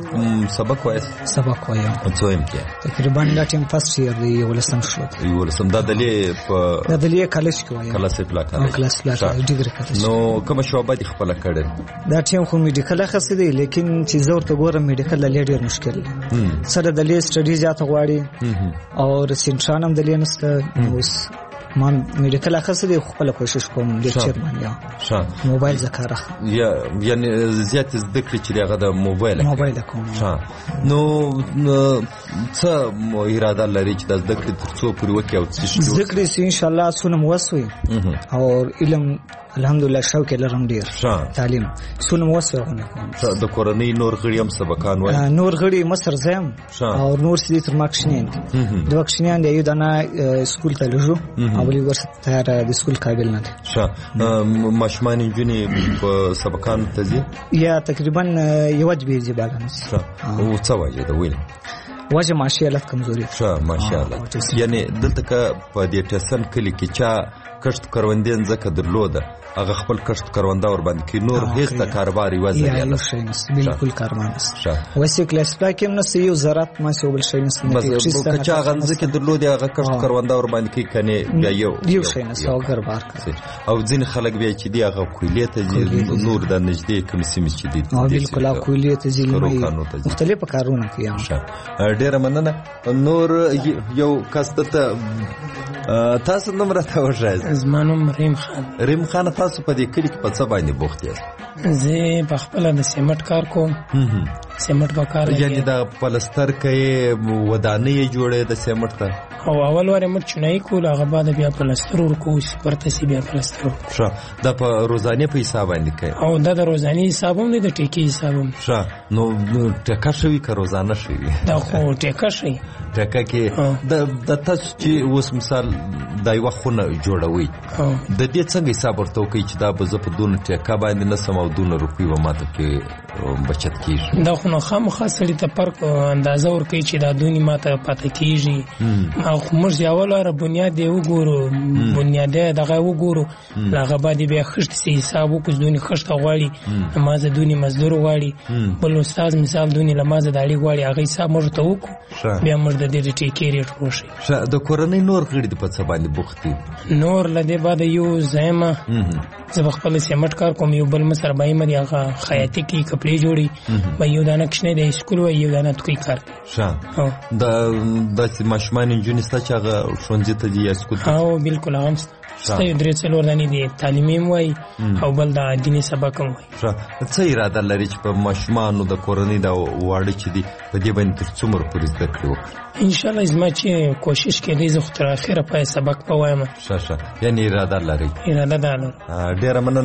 سبق وایاست سبق وایم څو یم کې تقریبا دا ټیم فرست ایئر دی ولسم شو ولسم دا دلې په دا دلې کالج کې وایم کلاس پلاکا کلاس پلاکا ډیګری کالج نو کوم شعبه دي خپل کړل دا ټیم خو میډیکل اخص دی لیکن چې زور ته ګورم میډیکل لې ډیر مشکل دی سره دلې سټډي زیات غواړي او سنټران هم دلې نست اوس ما میډیکل اخص دی خپل کوشش کوم لیکچر باندې ښه موبایل ذکر یا یعنی زیات زده کړې چې هغه د موبایل موبایل کوم ښه نو څه اراده لري چې د زده کړې تر څو پورې وکړي او څه زده کړې ان شاء الله سونم وسوي او علم الحمدلله شوق لرم ډیر تعلیم سونم وسوي کوم د کورنۍ نور غړي هم سبقان وای نور غړي مصر زم او نور سړي تر ماکشنین د واکشنین دی یو دنا سکول ته لږو او بل ورسته د سکول قابل نه ښه ماشمان انجینی په سبقان ته ځي یا تقریبا یو وجبه ځي بالانس او څه وایي دا ویل وجه ماشاءالله کمزوري ښه ماشاءالله یعنی دلته که په دې ټسن کلی کې چا کښت کروندې ځکه درلوده هغه خپل کښت کرونده ور باندې کې نور هیڅ ته کاروبار یې وځي یا شي نس بالکل کارمان نس وسې کلاس پاکم نس یو زراعت ما څه بل شي نس بس کچا غنځ کې درلوده هغه کښت کرونده ور باندې کې کني بیا یو یو شي نس او کاروبار او ځین خلک بیا چې دی هغه کویلې ته ځي نور د نږدې کوم سیمې چې دي او بالکل کویلې ته ځي مختلف کارونه کوي ډېر مننه نور یو کاسته تاسو نوم راته وښایاست زما نوم ریم خان ریم خان تاسو په دې کلی کې په څه باندې بوخت یاست زه په خپل د سیمټ کار کوم سیمټ په کار یعنی د پلستر کې ودانې جوړې د سیمټ ته او اول واره مر چنای کول هغه بعد بیا پلستر ورکو پرته سی بیا پلستر ښه د په روزانه په حساب باندې کوي او د روزانه حساب هم د ټیکي حساب هم ښه نو ټیکا شوی که روزانه شوی دا خو ټیکا شوی ټیکا کې د د تاسو چې اوس مثال د یو خونه جوړوي د دې څنګه حساب ورته کوي چې دا به زه په دون ټیکا باندې نسم او دون روپی و ماته کې بچت کیږي دا خو نو خامخا سړي ته فرق اندازه ورکوي چې دا دونې ماته پاتې کېږي او موږ یوه لاره بنیاد یې وګورو بنیاد یې دغه وګورو له هغه بعد یې بیا خښتې سي حساب وکړو چې دونې خښته غواړي له ما زه دونې مزدور غواړي بل استاد مثال دونې له ما زه داړي غواړي هغه حساب موږ ته وکړو بیا موږ د دې د ټیکې ریټ وښیي. د کورنۍ نور غړي د په څه باندې بوخت دي؟ نور له دې بعد یو زیمه زه به خپل سیمټ کار کوم یو بل مصر بایم دی هغه خیاطي کې کپړې جوړي به یو دانه کښنه د اسکول و یو دانه توکي کار ښه د داسې ماشومان نجونې ستا چې هغه ښوونځي ته دي یا اسکول ته؟ او بالکل هغه هم شته یو درې څلور دانې دي تعلیمي هم وایي او بل د دیني سبق هم وایي. ښه څه اراده لري چې په ماشومانو د کورنۍ د واړه چې دي په دې باندې تر څومره پورې زده کړې وکړي؟ انشاءالله زما چې کوشش کېدی زه خو تر اخره پای سبق به وایم. ښه ښه یعنې اراده لرئ؟ اراده دا لرم. ډېره مننه.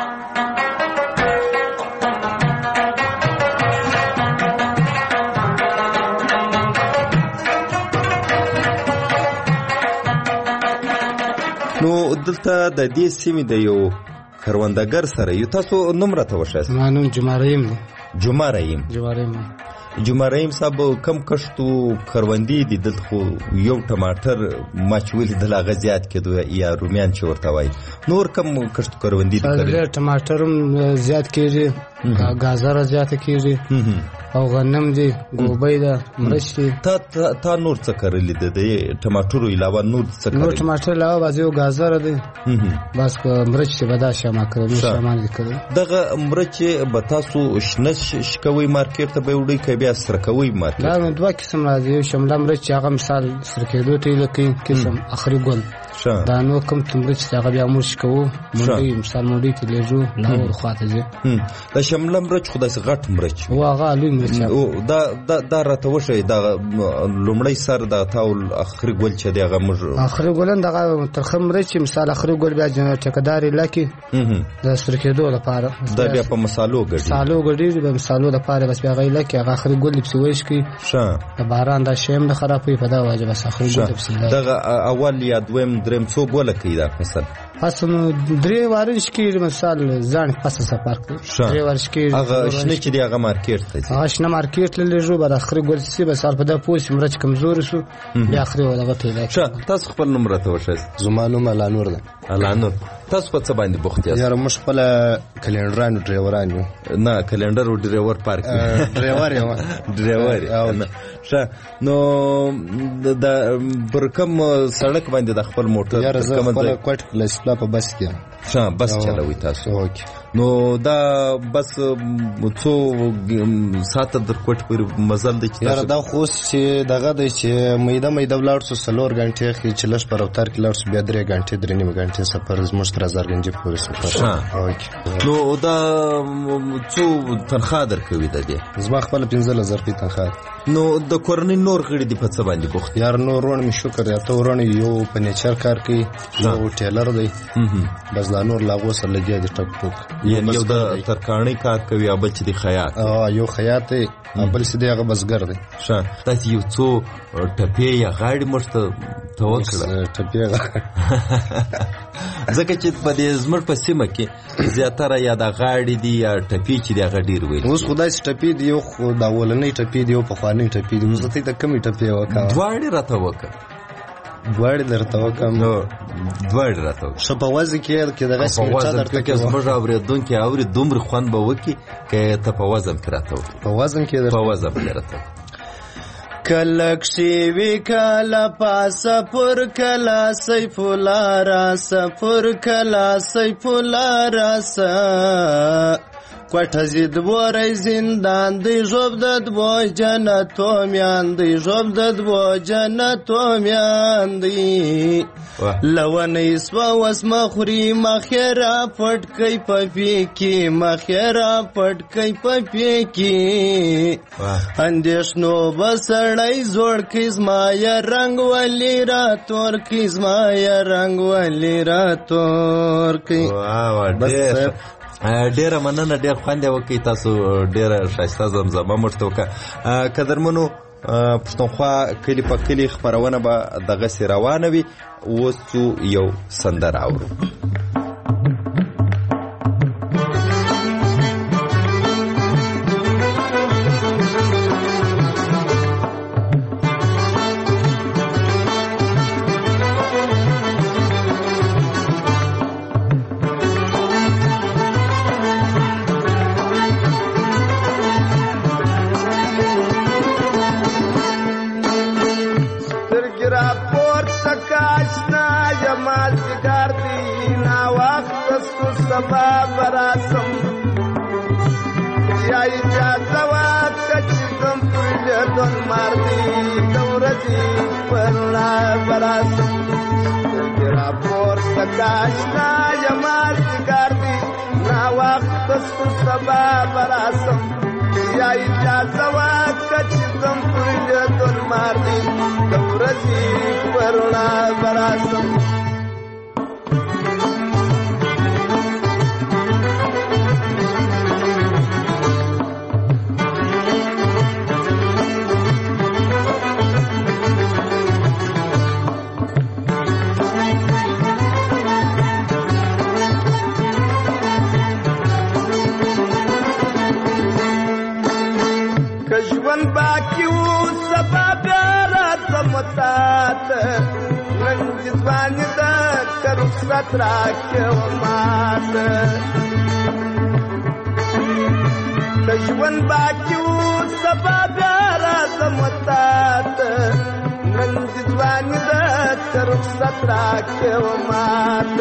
نو دلته د دې سیمې د یو کروندګر سره یو تاسو نوم راته وښایاست؟ زما نوم جمعه رحیم دی. جمعه رحیم جمعه رحیم جمعه رحیم صاحب کم کښتو کروندې دي دلته خو یو ټماټر ما چې ولیدل هغه زیات کېدو یا رومیان چې ورته وایي نور کم کښتو کروندې دي کړي؟ ټماټر هم زیات کېږي ګازره زیاته کېږي او غنم دی ګوبۍ ده مرچ دی. تا نور څه کرلي ده د ټماټرو علاوه نور څه کرلي؟ نور ټماټر علاوه بعضې یو ګازره دی بس مرچ چې به دا شامه کړی نور شامان دي کړی. دغه مرچ به تاسو شنه شکوئ مارکېټ ته به یې وړئ که بیا سره کوئ مارکېټ؟ دا دوه قسم راځي یو شمله مرچ چې هغه مثال سره کېدو ته یې کوي قسم اخري ګل دا نور کوم مرچ چې هغه بیا موږ شکوو منډۍ مثال منډۍ ته لیږو لاهور خواته ځي. د شمله مرچ خو داسې غټ مرچ و هغه لوی مرچ دا دا راته وښیئ دا لومړی سر د تاول اخري ګل چې دی هغه موږ اخري ګل دغه ترخه مرچ مثال اخري ګل بیا ټیکهدار یې لکې د سره کېدو لپاره دا بیا په مسالو ګډي مسالو ګډي د مسالو لپاره بس بیا هغه لکې هغه اخري ګل پسې وشکي ښه د باران دا شی هم نه خرابوي په دا وجه بس اخري ګل پسې دغه اول یا دویم دریم څو ګوله کوي دا فصل؟ فصل درې وارش کېږي مثال ځان فصل سفر کوي درې وارش کېږي هغه شنه چې دی هغه مارکېټ ته ځي هغه شنه مارکېټ ته لیږو بعد اخري ګل سي بس په دا پوس مرچ کمزوري شو بیا اخري دغه ته ښه تاسو خپل نوم راته وښایاست؟ زما نوم علانور دی. علانور تاسو په څه باندې بوخت یاست؟ یاره موږ خپله کلینډران او ډریوران یو. نه کلینډر او ډریور پارک ډریور یم ډریور ښه نو د پر کوم سړک باندې د خپل موټر یاره زه خپله کوټ کلاسیکلا په بس کې یم. ښه بس چلوئ تاسو؟ نو دا بس څو ساعته در کوټ پورې مزل دی چې یاره دا خو اوس چې دغه دی چې میده میده ولاړ سو څلور غنټې ښایي چې لږ په روتر کې لاړ سو بیا درې غنټې درې نیمې غنټې سفر زموږ تر هزارګنجې پورې سفر. نو دا څو تنخواه درکوي د دې؟ زما خپله پنځلس زره روپۍ تنخواه. نو د کورنۍ نور غړي دي په څه باندې بوخت؟ یار نور وروڼه مې شکر دی اته وروڼه یو په نیچر کار کوي یو ټیلر دی بس دا نور له هغو سره لګیا دي ټک ټوک. یعنې یو د ترکاڼۍ کار کوي او بل چې دی خیاط؟ یو خیاط دی بل چې دی هغه بزګر دی. ښه داسې یو څو ټپې یا غاړې موږ ته ته وکړه؟ ټپې ځکه چې په دې زموږ په سیمه کې زیاتره یا د غاړې دي یا ټپې چې دی هغه ډېر ویل. اوس خو داسې ټپې دي یو خو دا اولنۍ ټپې دي یو پخوانۍ ټپې دي. اوس ته د کمې ټپې وکړه؟ دواړې راته وکړه. دواړې درته وکړم؟ دواړې راته وکړه. ښه په وزن کې که دغه سمېټه درته که زموږ اورېدونکي اوري دومره خوند به وکړي که ته په وزن کې راته وکړې. په وزن کې درته؟ په وزن کې راته وکړه. کله کښې کله پاسه پر کله سیف الله راسه پر کله سیف الله راسه کوټه زید بوری زندان دی ژوب د دو جنتو میان دی ژوب د دو جنتو میان دی لونی سوا وس مخوري مخیرا پټ کئی پپی کی مخیرا پټ کئی پپی کی اندیشنو بسړی زوړ کزما یا رنگ ولی را تور کزما یا رنگ ولی را تور کی. بس ډیره مننه ډیر خوند یې وکړئ تاسو ډیره ښایسته زمزمه موږ ته وکړه. قدرمنو پښتونخوا کلي په کلي خپرونه به دغسې روانه وي. اوس څو یو سندره اورو. نا وخت سو سبا براسم یا اجازه واکه چې زم پر ژوند مار دی د ورځې پرنا براسم سترګې راپورته کاشنا یما ځګر دی نا وخت سو سبا براسم یا اجازه واکه چې زم پر ژوند مار دی د ورځې پرنا براسم رکھو مات دشمن باکیو سبا بیارا زمتات نند دوانی دا رخصت رکھو مات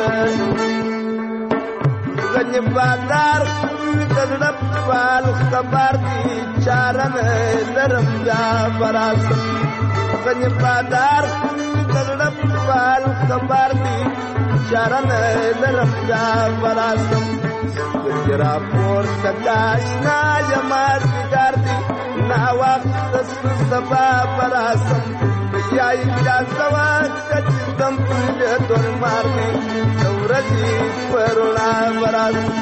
غنی بادار دردب فال خبر دی چارن درم جا براسم غنی بادار دردب فال خبر دی چارن درم جا براسم سترګې راپورته کاشنا یما ځګر دی نا وخت سو سبا براسم یا اجازه واکه چې زم پر ژوند مار دی د ورځې پرنا براسم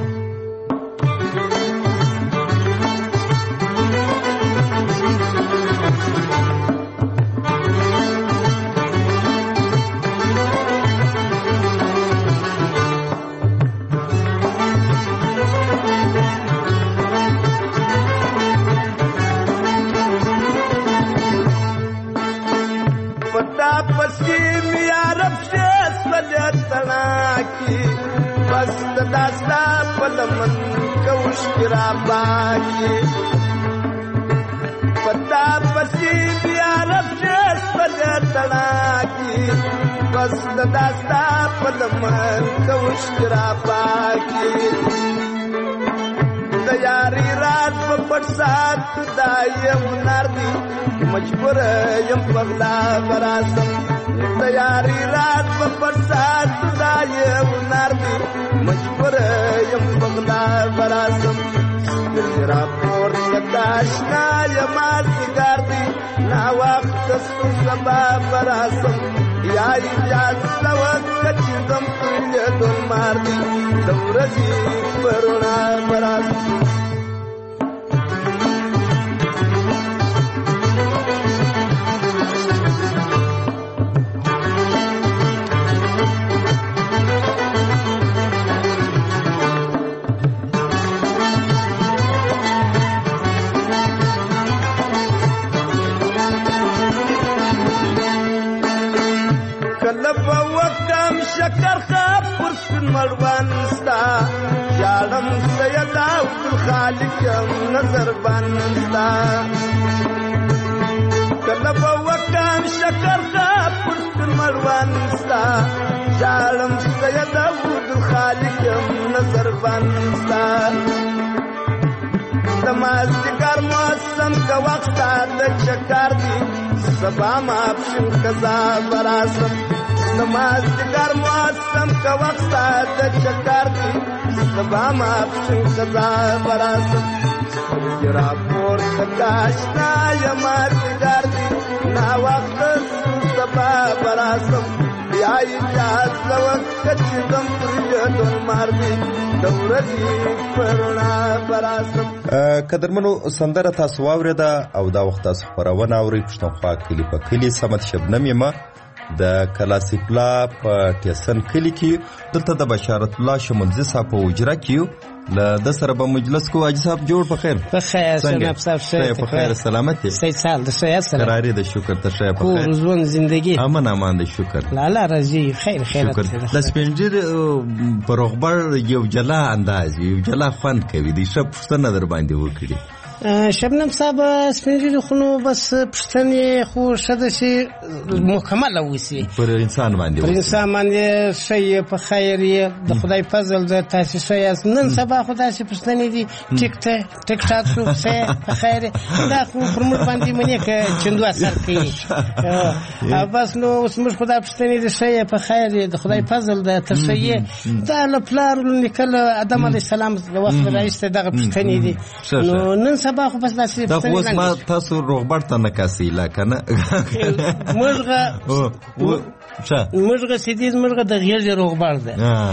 داستا پلمن کوش کرا باکی پتا پسی بیا رفشس پلے تڑاکی بس داستا پلمن کوش کرا باکی دیاری رات پپٹ ساتھ دائیم ناردی مجبور یم پغلا براسم دیاری رات پپٹ ساتھ دائیم ناردی مجبور یم بغلا براسم سترګې راپورته کاشنا یما ځګر دی نا وخت سو سبا براسم یا اجازه واکه چې زم پر ژوند مار دی د ورځې پرنا براسم شکر خاب پرسن مروان ستا جالم سیدا خالق نظر بان ستا کلب وکام شکر خاب پرسن مروان ستا جالم سیدا خالق نظر بان ستا نماز دگر موسم کا وقت د چکار دی سبا ماپشن قضا براسم نماز دگر موسم کا وقت د چکار دی سبا ماپشن قضا براسم سترګې راپورته کاشنا یما ځګر دی نا وخت سبا براسم یا اجازه وکه چې زم پر ژوند مار دی د ورځې پرنا براسم. قدرمنو سندره تاسو واورېده او دا وخت تاسو خپرونه اورئ. پښتونخوا کلي په کلي سمت شبنم یمه د کلاسیکلا په ټیسن کلي کې دلته د بشارت الله شمنځي صاحب په اجرا کې له د سره به مجلس کو اجي صاحب جوړ په خیر په خیر سلام صاحب شه په خیر سلامت سید سال د شه سلام قراری د شکر ته شه په خیر روزون زندگی امن امان د شکر لالا رضی خیر خیر شکر د سپنجر په رغبر یو جلا انداز یو جلا فن کوي د شپ څه نظر باندې وکړي شبنم صاحب سپینږیري خو نو بس پوښتنې خو ښه ده چې مکمله وسي پر انسان باندې پر انسان باندې ښه یې په خیر یې د خدای فضل ده تاسې ښه یاست نن سبا خو داسې پوښتنې دي ټیک ته ټیک ټاک شو ښه په خیر دا خو پر موږ باندې منې که چندو اثر کوي بس نو اوس موږ خو دا پوښتنې دي ښه یې په خیر یې د خدای فضل ده ته ښه یې دا له پلار نیکه له ادم علیه السلام د وخت راهیسې دغه پوښتنې دي نو نن سبا خو بس داسې دا خو اوس ما تاسو روغبړ ته نه کاسیله که نه موږ موږ سیدیز موږ د غېږې روغبړ ده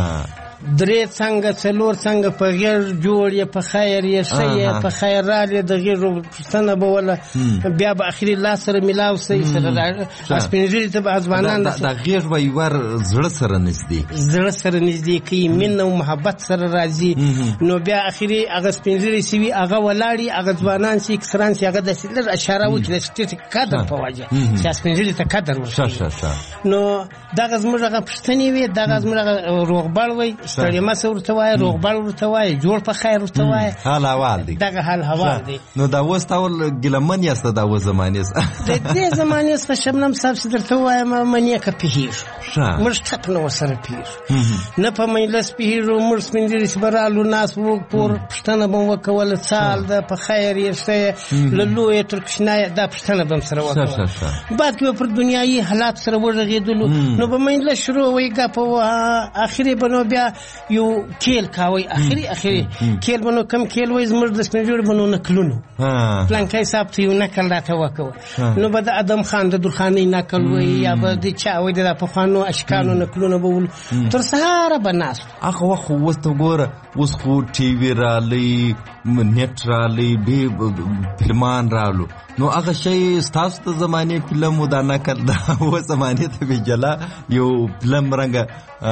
درې څنګه څلور څنګه په غېږ جوړ یې په خیر یې ښه یې په خیر رالې د غېږ پوښتنه به وله بیا به اخري لاس سره میلاو سئ سره سپینږیري ته به ځوانان دا غېږ به یوار زړه سره نږدې زړه سره نږدې کوي مینه او محبت سره راځي نو بیا اخري هغه سپینږیري چې وي هغه ولاړي هغه ځوانان چې کسران چې هغه داسې لږ اشاره وکړي چې قدر په وجه چې سپینږیري ته قدر ورکړي نو دغه زموږ هغه پوښتنې وي دغه زموږ هغه روغبړ وي ستړي مه ورته وایه روغبړ ورته وایه جوړ په خیر ورته وایه حال حوال دی دغه حال حوال دی نو دا اوس ته ګیلمن یاست د اوس زمانې د دې زمانې څخه شبنم صاحب چې درته ووایم منې که پوهېږو موږ ټپ نه ورسره پوهېږو نه په مجلس پوهېږو موږ سپین ږیري چې به رالو ناست وو پور پوښتنه به م وکوله څه حال ده په خیر یې ښه یې له لویه تر کوچنیه دا پوښتنه به م سره وکوله بعد کې به پر دنیایي حالات سره وغږېدلو نو به مجلس شروع وایي ګپه وه اخري به نو بیا یو کیل کاوی اخري اخري کیل به نو کم کیل وایي زموږ د سپین ږیرو به نو نکلونو پلانکی صاحب ته یو نکل راته وکوه نو به د ادم خان د درخانۍ نکل وایي یا به د چا وایي د پخوانو اشکانو نکلونه به ول تر سهاره به ناست هغه وخت خو اوس ته ګوره اوس خو ټي وي رالی نیټ رالی بې فلمان رالو نو هغه شی ستاسو د زمانې فلم و دا نکل دا اوس زمانې ته به جلا یو فلم رنګه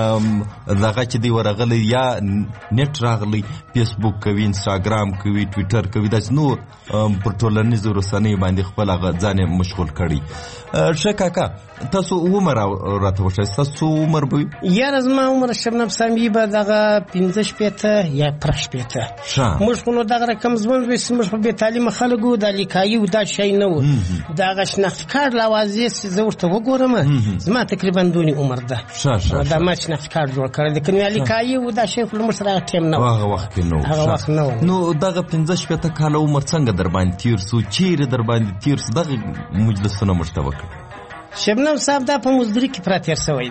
دغه چې دی ورغلی یا نیټ راغلی فیسبوک کوي انسټاګرام کوي ټویټر کوي داسې نور پر ټولنیزو رسنیو باندې خپل هغه ځان مشغول کړي ښه کاکا تاسو عمر راته وښایئ ستاسو عمر به وي یاره زما عمر شبنم سامي به دغه پنځه شپېته یا پره شپېته موږ خو نو دغه رقم ژوند وي چې موږ خو بې تعلیمه خلک وو دا لیکایي و دا شی نه و د هغه شناختي کارت لوازې چې زه ورته وګورم زما تقریبا دونې عمر ده دا ما شناختي کارت جوړ کړی دی که نو لیکایي و دا شی خو له موږ سره هغه ټایم نه و هغه وخت کې نه و هغه وخت نه و نو دغه پنځه شپېته کاله عمر څنګه در باندې تېر سو چیرې در باندې تېر سو دغه مجلسونه موږ ته وکړه شبنم صاحب دا په مزدوري کې پرا تېر سوی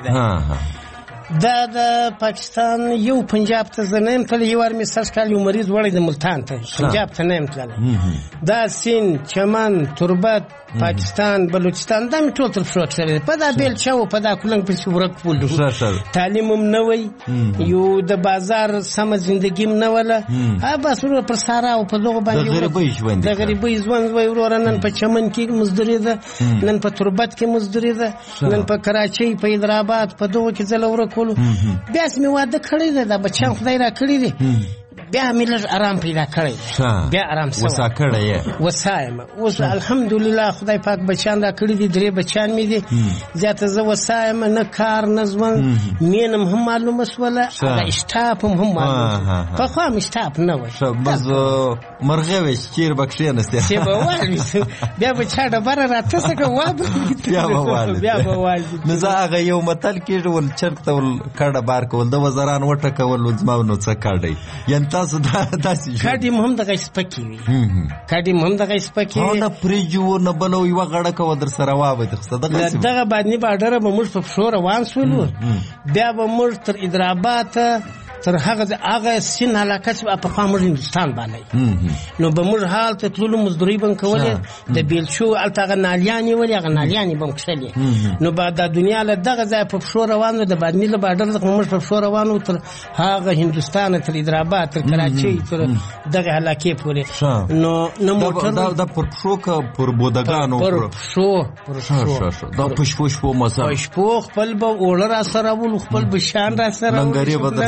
دی دا د پاکستان یو پنجاب ته زه نه یم تللی یو وار مې سږ کال یو مریض وړی د ملتان ته پنجاب ته نه یم تللی دا سیند چمن تربت پاکستان بلوچستان دا مې ټول تر پښو کښلی دی په دا بیلچه و په دا کولنګ پسې ورک بولو تعلیم هم نه وی یو د بازار سمه زندګي هم نه وله بس وروره پر سارا او په دغو باندې د غریبۍ ژوند وی وروره نن په چمن کې مزدوري ده نن په تربت کې مزدوري ده نن په کراچۍ په حیدرآباد په دغو کې زه له ورکولو بیا مې واده کړی دی دا بچیان خدای را کړي دي بیا مې لږ آرام پیدا کړی بیا آرام سوی وسا کړی یې وسا یم اوس الحمدلله خدای پاک بچیان را کړي دي درې بچیان مې دي زیاته زه وسا یم نه کار نه ژوند مینه م هم معلومه شوله هغه اشتاپ هم هم معلومه پخوا م اشتاپ نه وی بس مرغۍ وی چې چیرې به کښېنستې چې به والوي بیا به چا ډبره راته که وابه بیا به والوي بیا به والوي نو زه هغه یو متل کېږي ول چرګ ته ول کډه بار کول د وزران وټکول زما نو څه کډی یعنې تاسو داسې کډې م هم دغه سپکې وي کډې م هم دغه سپکې وي نه پرېجو نه بله یوه غړکه وه در سره وابهدې دغه بادني باډره به موږ په پښو روان شولو بیا به موږ تر حیدرآباد تر هغه هغه سین علاقه چې پخوا موږ هندوستان باندې نو به موږ هلته تللو مزدورۍ به م کولې د بیلچو هلته هغه نالیانې ولې هغه نالیانې به م کښلې نو به دا دنیا له دغه ځایه په پښو روان وو د بادني له باډر څخه موږ په پښو روان وو تر هغه هندوستانه تر حیدرآباد تر کراچۍ تر دغه علاقې پورې نو نه موټر دا پر پښو که پر بودګانو پر پښو پر پښو دا په شپو شپو مزه په شپو خپل به اوړه را سره ول خپل به شیان را سره لنګرې به در سره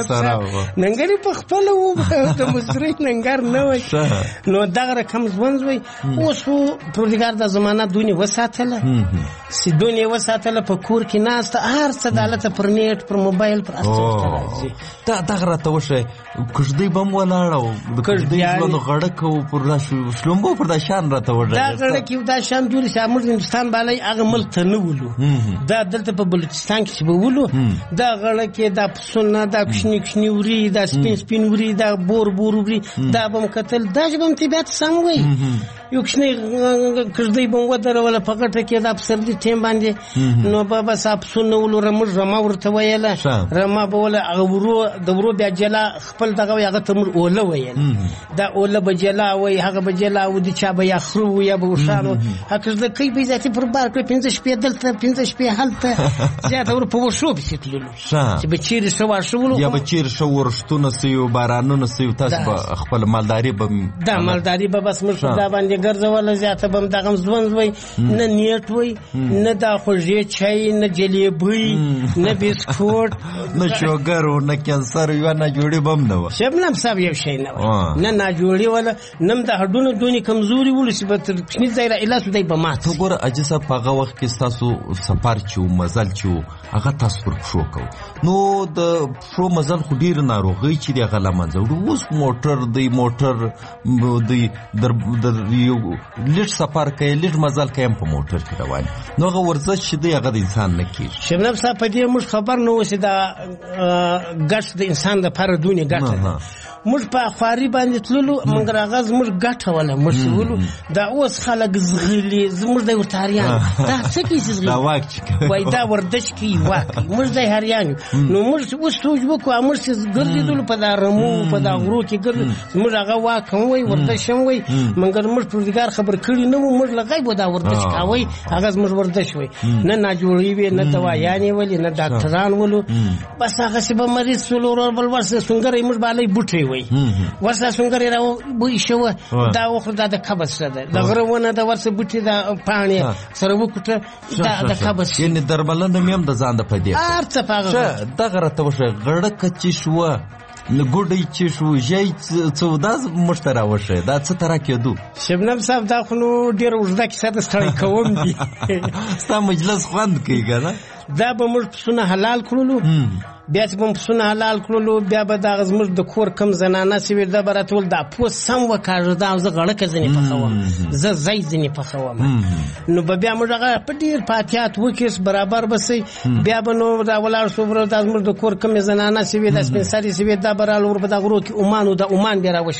ننګر په خپل و د مصری ننګر نه وای نو دغه رقم ځوند وای اوس پروردګار د زمانہ دونی وساتله سی دونی وساتله په کور کې ناست هر څه دالته پر نیټ پر موبایل پر اساس راځي دا دغه راته وشه کښدی بم ولاړو د کښدی ژوند غړک او پر شلومبو پر د شان راته وړه دا غړک دا شان جوړ شي موږ هندستان باندې هغه ملک ته نه ولو دا دلته په بلوچستان کې به ولو دا غړک دا پسونه دا کښنی کښنی وري دا سپین سپین وري دا بور بور وري دا بم قتل دا بم طبيعت سم وي یو کښنی کښدی بم ودر ولا پکټه کې دا سردي ټیم باندې نو بابا صاحب سونه ولو رمر رما ورته ویله رما به ولا هغه ورو د ورو بیا جلا خپل دغه هغه تمر اوله ویل دا اوله بجلا وای هغه بجلا و د چا به یخرو یا به وشانو هغه د کی به ذاتي پر بار کې پنځه شپې دلته پنځه شپې هلته زیاته ور په ورشو به ستللو چې به چیرې شو شو یا به چیرې شو ورشتونه سيو بارانونه سيو تاسو به خپل مالداري به دا مالداري به بس مر دا باندې ګرځول زیاته بم دغه ځوند وای نه نیټ وای نه دا خوږی چای نه جلیبي نه بسکوټ نه شوګر نه کانسر یو نه جوړي بم نه و شبنم صاحب یو شي نه نه نه جوړي ولا نم د هډونو دونی کمزوري ول چې به کښنی ځای علاج دی به مات وګوره اجازه په هغه وخت کې تاسو سفر چو مزل چو هغه تاسو پر شو کو نو د شو مزل خو ډیر ناروغي چې د غلمن زړه اوس موټر دی موټر دی در یو لږ سفر کوي لږ مزل کوي په موټر کې روان نو هغه ورزش چې دی هغه د انسان نه کیږي شبنم صاحب په دې موږ خبر نه وسی دا ګټ د انسان د پر دونی ګټه موږ په خواري باندې تللو موږ راغز موږ ګټه ولا موږ ولو دا اوس خلک زغلي زموږ د ورتاریان دا څه کی زغلي دا واک وای دا وردش کی واک موږ د هریان نو موږ اوس توج وکړو موږ ګرځیدل په دا رمو په دا غرو کې ګرځ موږ هغه واک هم وای وردش هم وای موږ موږ پروردګار خبر کړی نو موږ لګای بو دا وردش کاوي هغه موږ وردش وای نه نه جوړی وي نه دوايانې ولې نه ډاکټران ولو بس هغه چې به مریض ولور بل ورسره څنګه موږ باندې بوټي ورسره څنګه راو بو شو دا وخت د قبض سره د غرونه د ورسره بوټي د پانی سره وکټه دا د قبض یعنی درملنه مې هم د ځان د پدې ارڅ پاغه دغه راته وشه غړک چې شو ګوډی چې شو جای څوداز مشترا وشه دا څه تر کېدو شبنم صاحب دا خو ډیر وژدا کې ساده ستړی کوم دي ستا مجلس خوند کوي کنه دا به موږ پسونه حلال کړلو بیا چې په پسونه حلال کړلو بیا به دا غزمر د کور کم زنانه سوي د براتول دا پوس سم وکړه دا ز غړکه ځنی په خوم ز زای ځنی په خوم نو بیا موږ هغه په ډیر پاتیات وکیس برابر بسې بیا به نو دا ولار شو ور د ازمر د کور کم زنانه سوي د سپنسري سوي دا برال ور په دا غرو کې اومانو د اومان بیا راوښ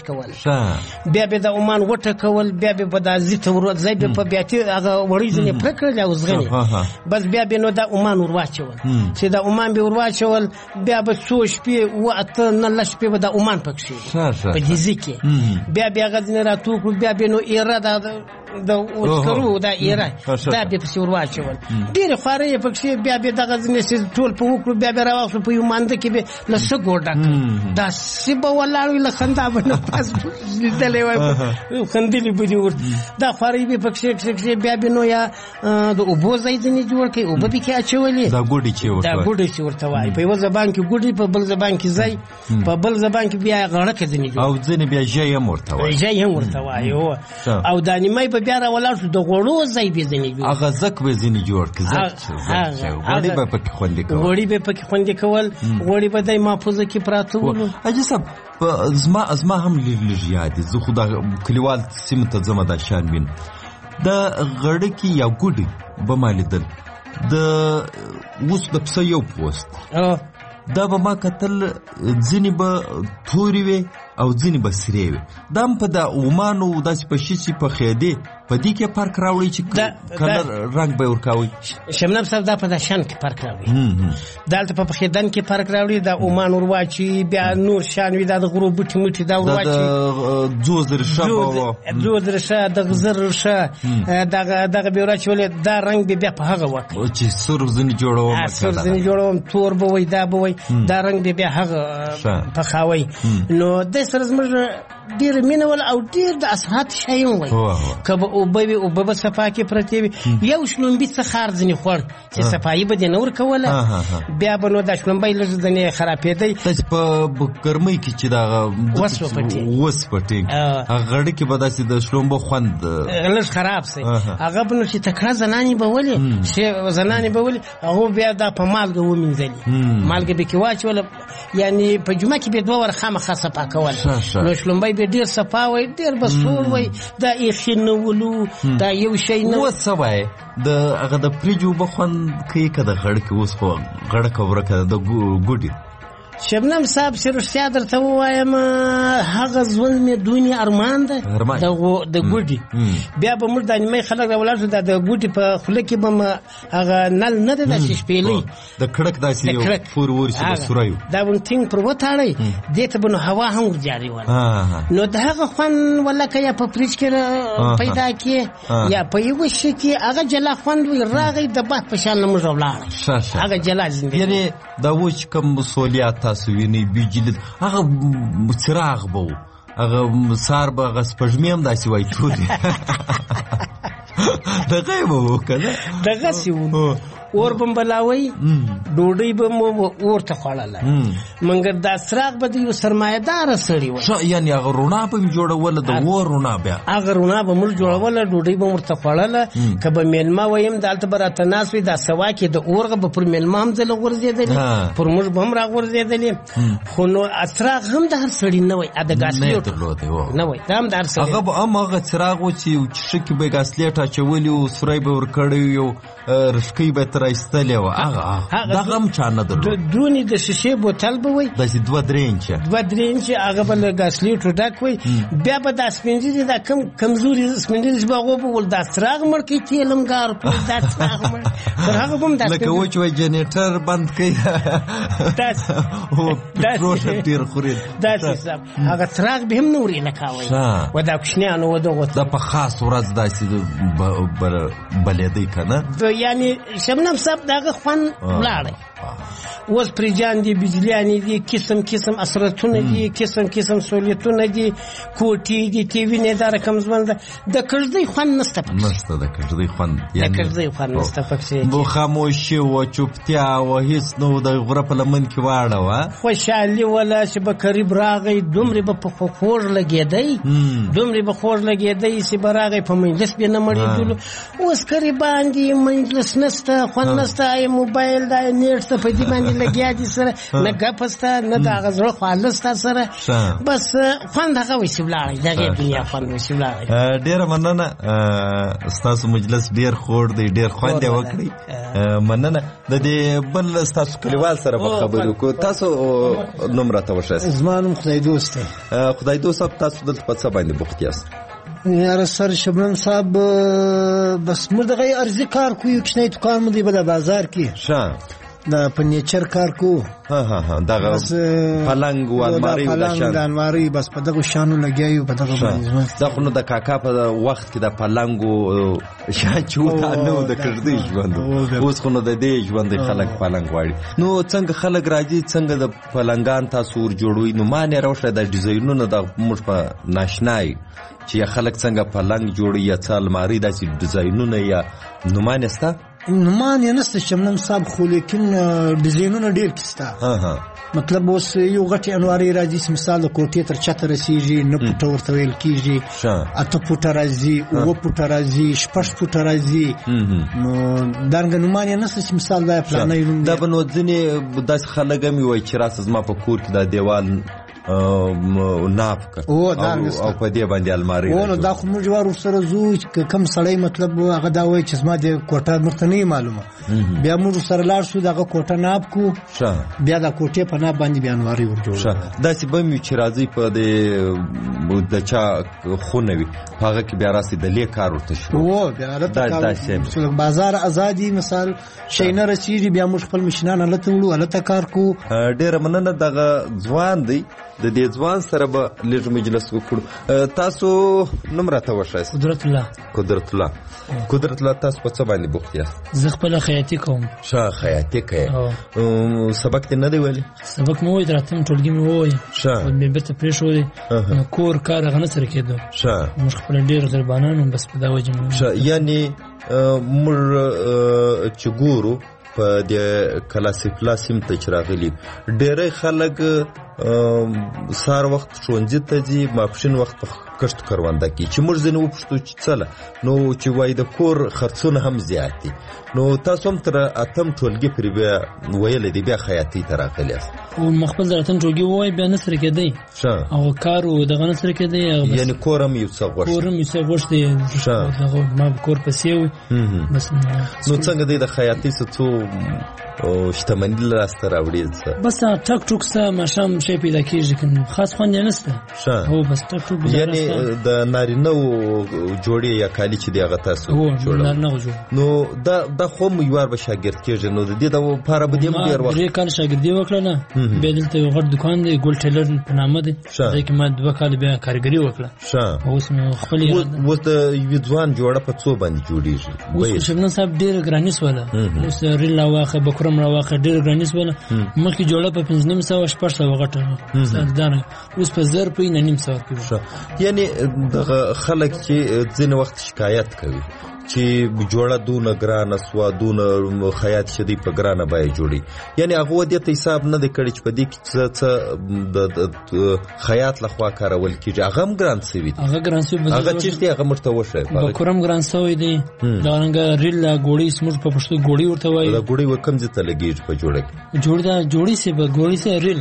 کول بیا به د اومان وټه کول بیا به په د زیت ور زای به په بیا ته هغه وړي ځنی پرکړل او زغنی بس بیا به نو د اومان ور واچول چې د اومان به ور واچول بیا به څو شپې و اته نه لږ شپې به د عمان پکښې په جزي کې بیا بیا غځنه راتو کو بیا به نو ایرا دا د اوسکرو دا ایرا دا به په ور واچول ډېر خوارې پکښې بیا به د غځنه ټول په وکړو بیا به راوښو په یو مانده کې به لسه ګوډه دا سیبه ولاړ له خندا باندې پاس لیدلې وای خندلې بده ور دا خوارې به پکښې بیا به نو یا د اوبو ځای ځنې جوړ کې او به کې اچولې دا ګوډي چې ورته دا ګوډي چې ورته وای په یو زبان کې ګوډي په بل زبان کې ځای په بل زبان کې بیا غړکه ځنې جوړ او ځنې بیا ژای هم ورته وای ژای هم ورته وای او د نیمای په بیا راولاړ شو د غوړو ځای به ځنې جوړ هغه زک به ځنې جوړ کې زک غوړي به پکې خوندې کول غوړي به پکې خوندې کول غوړي به دای محفوظه کې پراته ول اجي صاحب ازما ازما هم لږ یاد زه خو د کلیوال سیمه ته زما د شان بین د غړکی یا ګوډي به مالیدل د اوس د پسه یو پوسټ دا به ما کتل ځینې به تورې وي او ځینې به سرې وي دا هم په د اومانو داسې په شي په خیدې په دې کې فرق راوړي چې کلر رنګ به ورکوي شمناب صاحب دا په د شان کې فرق راوړي دلته په خیدن کې فرق راوړي د اومان ورواچي بیا نور شان وي د غرو بوټي موټي دا ورواچي جوز رشه جوز رشه د غزر رشه دغه دغه به ورواچي ولې دا رنګ به بیا په هغه وخت چې سر ځنې جوړوم سر ځنې جوړوم تور به وي دا به وي دا رنګ به بیا هغه په خاوي نو د سر زمر ډیر مینول او ډیر د اسحات شایو وي کبه اوبه وي اوبه به صفا کې پرتې وي یو شلومبي څه خار ځینې خوړ چې صفایي به دې نه ورکوله بیا به نو دا شلومبی لږ ځینې خرابېدی داسې په ګرمۍ کې چې دغه وس وپټي وس پټي هغه غړي کې به داسې د شلومبو خوند لږ خراب سي هغه به نو چې تکړه زنانې به ولې چې زنانې به ولې هغه بیا دا په مالګه ومینځلي مالګه به کې واچوله یعنی په جمعه کې به دوه ور خامخا صفا کول نو شلومبی به ډېر صفا وای ډېر به سور وای دا ایخي نه ولو دا یو شی نه وس وای د هغه د فریج وبه خوند کوي که د غړ کې اوس خو غړکه ورکه د ګوډي شبنم صاحب چې رښتیا درته ووایم هغه ژوند مې دونې ارمان ده د ګوډي بیا به موږ د نیمۍ خلک راولاړ شو دا د ګوډي په خوله کې به هغه نل نه ده داسې شپېلۍ د کړک داسې یو پور ور چې به سوری وي دا به ټینګ پر وتاړی دې ته به نو هوا هم ورجاري وله نو د هغه خوند ولکه یا په فریج کې پیدا کړې یا په یوه شي کې هغه جلا خوند وي راغی د باد په شان نه موږ راولاړی هغه جلا زندګي یعنې دا و چې کوم سولیات تاسو وینئ بجلی هغه څراغ به و هغه سهار به هغه سپږمې هم داسې وایي تورې دغه یې به و که نه دغسې و اور به م بلاوی ډوډۍ به مو اور ته خوړله مګر دا څراغ به د یو سرمایهداره سړي و یعنې هغه رڼا به م جوړوله د اور رڼا بیا هغه رڼا به موږ جوړوله ډوډۍ به م ورته خوړله که به میلمه ویم دلته به راته ناست وي دا سوا کې د اورغه به پر میلمه هم ځله غورځېدلې پر موږ به هم راغورځېدلې خو نو څراغ هم د هر سړي نه وی د ګاسلیټ نه وی دا هم د هر سړي هغه به هم هغه څراغ و چې یو چیښه کې به یې ګاسلیټ اچولي و سوری به ورکړی یو رشکۍ به یې راایستلې وه هغه دغه هم چا نه درلود دونې د شیشې بوتل به وی داسې دوه درې انچه دوه درې انچه هغه به له ګاسلیټو ډک وی بیا به دا سپین ږیري دا کم کمزوري سپین ږیري چې به هغو به ویل دا څراغ مړ کړئ تیل هم ګار کړئ دا څراغ مړ تر هغه به هم دا لکه و چې وایي جنریټر بند کړئ پټرول ډېر خوري داسې حساب هغه څراغ به هم نه ورې لکاوی و دا کوچنیانو و دغو دا په خاص ورځ داسې بلېدی که نه یعنې شبنم صاحب د هغه خوند ولاړی اوس پریجان دي بجلیانې دي قسم قسم اثرتونه دي قسم قسم سهولتونه دي کوټې دي ټي وي نه دا رقم ژوند ده د کږدۍ خوند نشته پکې نشته د کږدۍ خوند د کږدۍ خوند نشته پکې نو خاموشي و چوپتیا و هیڅ نو د غره په لمن کې واړه خوشحالي ولا چې به قریب راغی دومره به په خوږ لګېدی دومره به خوږ لګېدی چې به راغی په مجلس بیا نه مړېدلو اوس قریبان دي مجلس نشته خوند نشته موبایل دا نیټ ته په دې باندې لګیا دي سره نه ګپ سته نه د هغه زړه خواله سته سره بس خوند هغه وایي چې ولاړی د هغې دنیا خوند وایي چې ولاړی ډېره مننه ستاسو مجلس ډېر خوږ دی ډېر خوند یې وکړئ مننه د دې بل ستاسو کلیوال سره به خبرې وکړو تاسو نوم راته وښایاست زما نوم خدای دوست دی خدای دوست صاحب تاسو دلته په څه باندې بوخت یاست یاره سر شبنم صاحب بس موږ دغه عرضي کار کوو یو کوچنی دوکان مو دی په بازار کې ښه د فرنیچر کار کوو ها ها ها دغه پلنګ و الماری و د شان د الماری بس په دغه شانو لګیایو په دغه باندې دا خو نو د کاکا په وخت کې د پلنګ و شاچوتا نو د کړدی ژوند اوس خو نو د دې ژوند خلک پلنګ واړي نو څنګه خلک راځي څنګه د پلنګان تاسو ور جوړوي نو ما نه راوښه د ډیزاینونو د موږ په ناشنای چې خلک څنګه پلنګ جوړي یا څه الماری داسې ډیزاینونه یا نومان ستا نومان یې نسته شبنم صاحب خو لیکن ډیزاینونه ډېر کسته مطلب اوس یو غټې انوارې راځي مثال د کوټې تر چته رسېږي نه پوټه ورته ویل کېږي اته پوټه راځي اووه پوټه راځي شپږ پوټه راځي نو دارنګه نومان یې نسته چې مثال دا پلانۍ نوم دا به نو ځینې داسې خلک هم وایي چې راسه زما په کور کې دا دیوال ناف که او په دې باندې الماری او نو دا خو موږ وار ورسره ځو چې کوم سړی مطلب هغه دا وایي چې زما د کوټه مرته نه معلومه بیا موږ سره لاړ شو دغه کوټه ناب کو بیا د کوټې په ناب باندې بیا انواري ورجوړه داسې به مې چې راځي په دې د چا خونه وي هغه کې بیا راسي د لې کار ورته شروع او بیا هلته بازار ازادي مثال شی نه رسېږي بیا موږ خپل مشنان هلته وړو هلته کار کوو ډېره مننه دغه ځوان دی د دې ځوان سره به لږ مجلس وکړو تاسو نوم راته وښایاست قدرت الله قدرت الله قدرت الله تاسو په څه باندې بوخت یاست زه خپله خیاطي کوم ښه خیاطي کوې سبق دې نه دی ویلی سبق مې ووایي د راتلم ټولګي مې ووایي مې بېرته پرېښودی نو کور نور کار غنه سره کېدو ښه موږ خپل ډیر غریبانانو بس په دا وجه ښه یعنی موږ چې ګورو په د کلاسیفلا سیم ته چې راغلي ډېری خلک سهار وخت ښوونځي ته ځي ماپښین وخت په کښت کرونده کې چې موږ ځینې وپوښتو چې څله نو چې وایي د کور خرڅونه هم زیات دي نو تاسو هم تر اتم ټولګي پورې بیا ویلی دی بیا خیاطۍ ته راغلي یاست ما خپل تر اتم ټولګي ووایي بیا نه سره کېدی او کار و دغه نه سره کېدی یعنې کور هم یو څه غوښتي کور هم یو څه غوښتي ما به کور پسې وي بس نو څنګه دی د خیاطۍ څه څو شتمني لاسته راوړي بس ټک ټوک سه ماښام شی پیدا کېږي که خاص خوند یې نشته هو بس ټک ټوک یعنې د نارینهو جوړې یا کالي چې دی هغه تاسو جوړوئ نو دا دا خو هم یو وار به شاګرد کېږي نو د دې دپاره به دې هم ډېر وخت ما درې کاله شاګردي وکړه نه بیا دلته یو غټ دوکان دی ګل ټیلر په نامه دی ځای کې ما دوه کاله بیا کارګري وکړه اوس مې خپل اوس د یوې ځوان جوړه په څو باندې جوړېږي اوس شبنم صاحب ډېره ګراني سوله اوس ریل راواخه بکرم راواخه ډېره ګراني سوله مخکې جوړه په پنځه نیم سوه شپږ سوه غټه اوس په زر روپۍ نه نیم سوه روپۍ یعنې دغه خلک چې ځینې وخت شکایت کوي چې جوړه دونه ګرانه سوه دونه خیاط چې دی په ګرانه بیه جوړي یعنې هغه دې ته حساب نه دی کړی چې په دې کې څه څه د خیاط لخوا کارول کېږي هغه هم ګران سوي دي هغه ګران سوي هغه چیز دی هغه موږ ته وښایه بکرم ګران سوی دی دارنګه ریل ګوړی موږ په پښتو ګوړی ورته وایي دا ګوړی وکم ځای ته لګېږي په جوړه کې جوړ دا جوړی سي به ګوړی سي ریل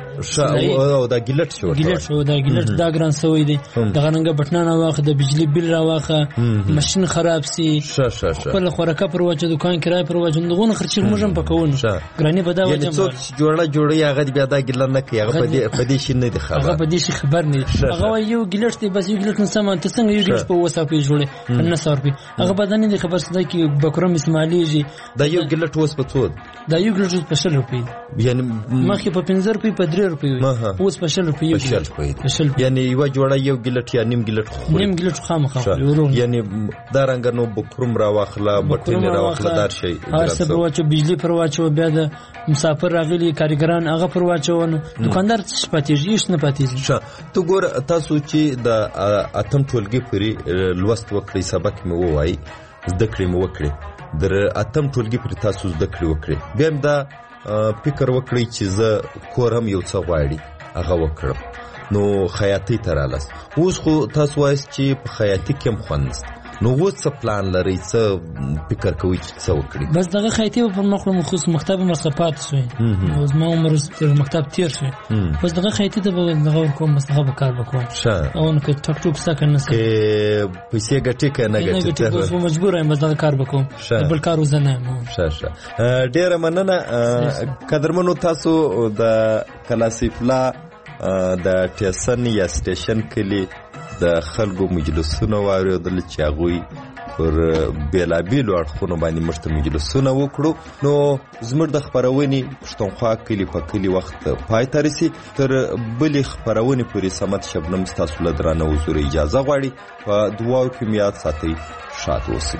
او دا ګیلټ شو ګیلټ شو دا ګیلټ دا ګران سوی دی دغه رنګه بټنه واخه د بجلی بل راواخه ماشين خراب سي شه شه شه خپل خوراکه پر وجه دکان کرای پر وجه دغه خرچ موږ هم پکون ګرانی په دا وجه یعنی څوک جوړه جوړي هغه بیا دا ګیلر نه کوي هغه په دې په دې شي نه دی خبر هغه په دې شي خبر نه هغه یو ګیلټ دی بس یو ګیلټ نه سم ته څنګه یو ګیلټ په وسه په جوړه نه سر په هغه بدن دي خبر ستای کی بکرم اسماعیلیږي دا یو ګیلټ وس په څو دا یو ګیلټ په شل روپۍ یعنی مخکې په پنځه روپۍ په درې روپۍ اوس په شل روپۍ یعنی یو جوړه یو ګیلټ یا نیم ګیلټ خو نیم ګیلټ خامخا یعنی دا رنګ نو بکرم راواخله بټینه راواخله دار شي هر څه پر واچو بجلی پر واچو بیا د مسافر راغلي کارګران هغه پر واچو دکاندار څه پاتېږي هیڅ نه پاتېږي ته ګور تاسو چې د اتم ټولګي پورې لوست وکړئ سبق مې ووایي زده کړې مې وکړې در اتم ټولګي پورې تاسو زده کړې وکړې بیا هم دا فکر وکړئ چې زه کور هم یو څه غواړي هغه وکړم نو خیاطۍ ته رالاست اوس خو تاسو وایست چې په خیاطۍ کې هم خوند نشته نو اوس څه پلان لرئ څه فکر کوئ چې څه وکړئ بس دغه خیاطۍ به پر مخ مخصوص مکتب مرسته پاتې سوی اوس ما عمر تر مکتب تیر شوی بس دغه خیاطۍ ته به دغه ورکوم بس دغه به کار وکړم او نو که ټک ټوک ستا که نه که پیسې ګټې که نه ګټې اوس مجبور یم بس دغه کار وکړم د بل کار وزه نه یم ښه ښه ډېره مننه قدرمنو تاسو د کلاسیفلا د ټیسن یا سټیشن کلي د خلکو مجلسونه واورېدل چې هغوی پر بېلابېلو اړخونو باندې موږ ته مجلسونه وکړو نو زموږ د خپرونې پښتونخوا کلي په کلي وخت پای ته رسي تر بلې خپرونې پورې صمد شبنم ستاسو له درانه حضور اجازه غواړي په دعاو کې مې یاد ساتئ شاد اوسئ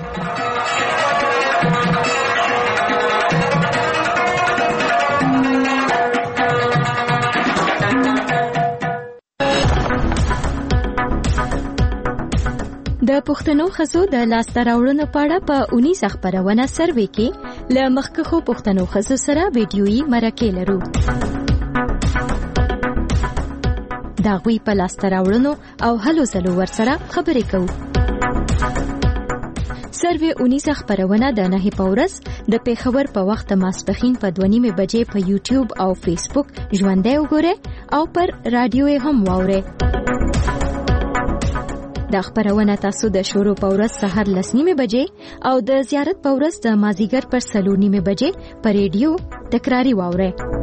د پښتنو ښځو د لاسته راوړنو په اړه په اونیزه خپرونه سروې کې له مخکښو پښتنو ښځو سره ویډیويي مرکې لرو. د هغوی په لاسته راوړنو او هلو ځلو ورسره خبرې کوو. سروې اونیزه خپرونه د نهي په ورځ د پېښور په وخت ماسپښین په دوه نیمې بجې په یوټیوب او فیسبوک ژوندۍ وګورئ او پر رادیو یې هم واورئ. د خپرونه تاسو د شروع په ورځ سهار لس نیمې بجې او د زیارت په ورځ د مازیګر پر څلور نیمې بجې په ریډیو تکراری واورئ.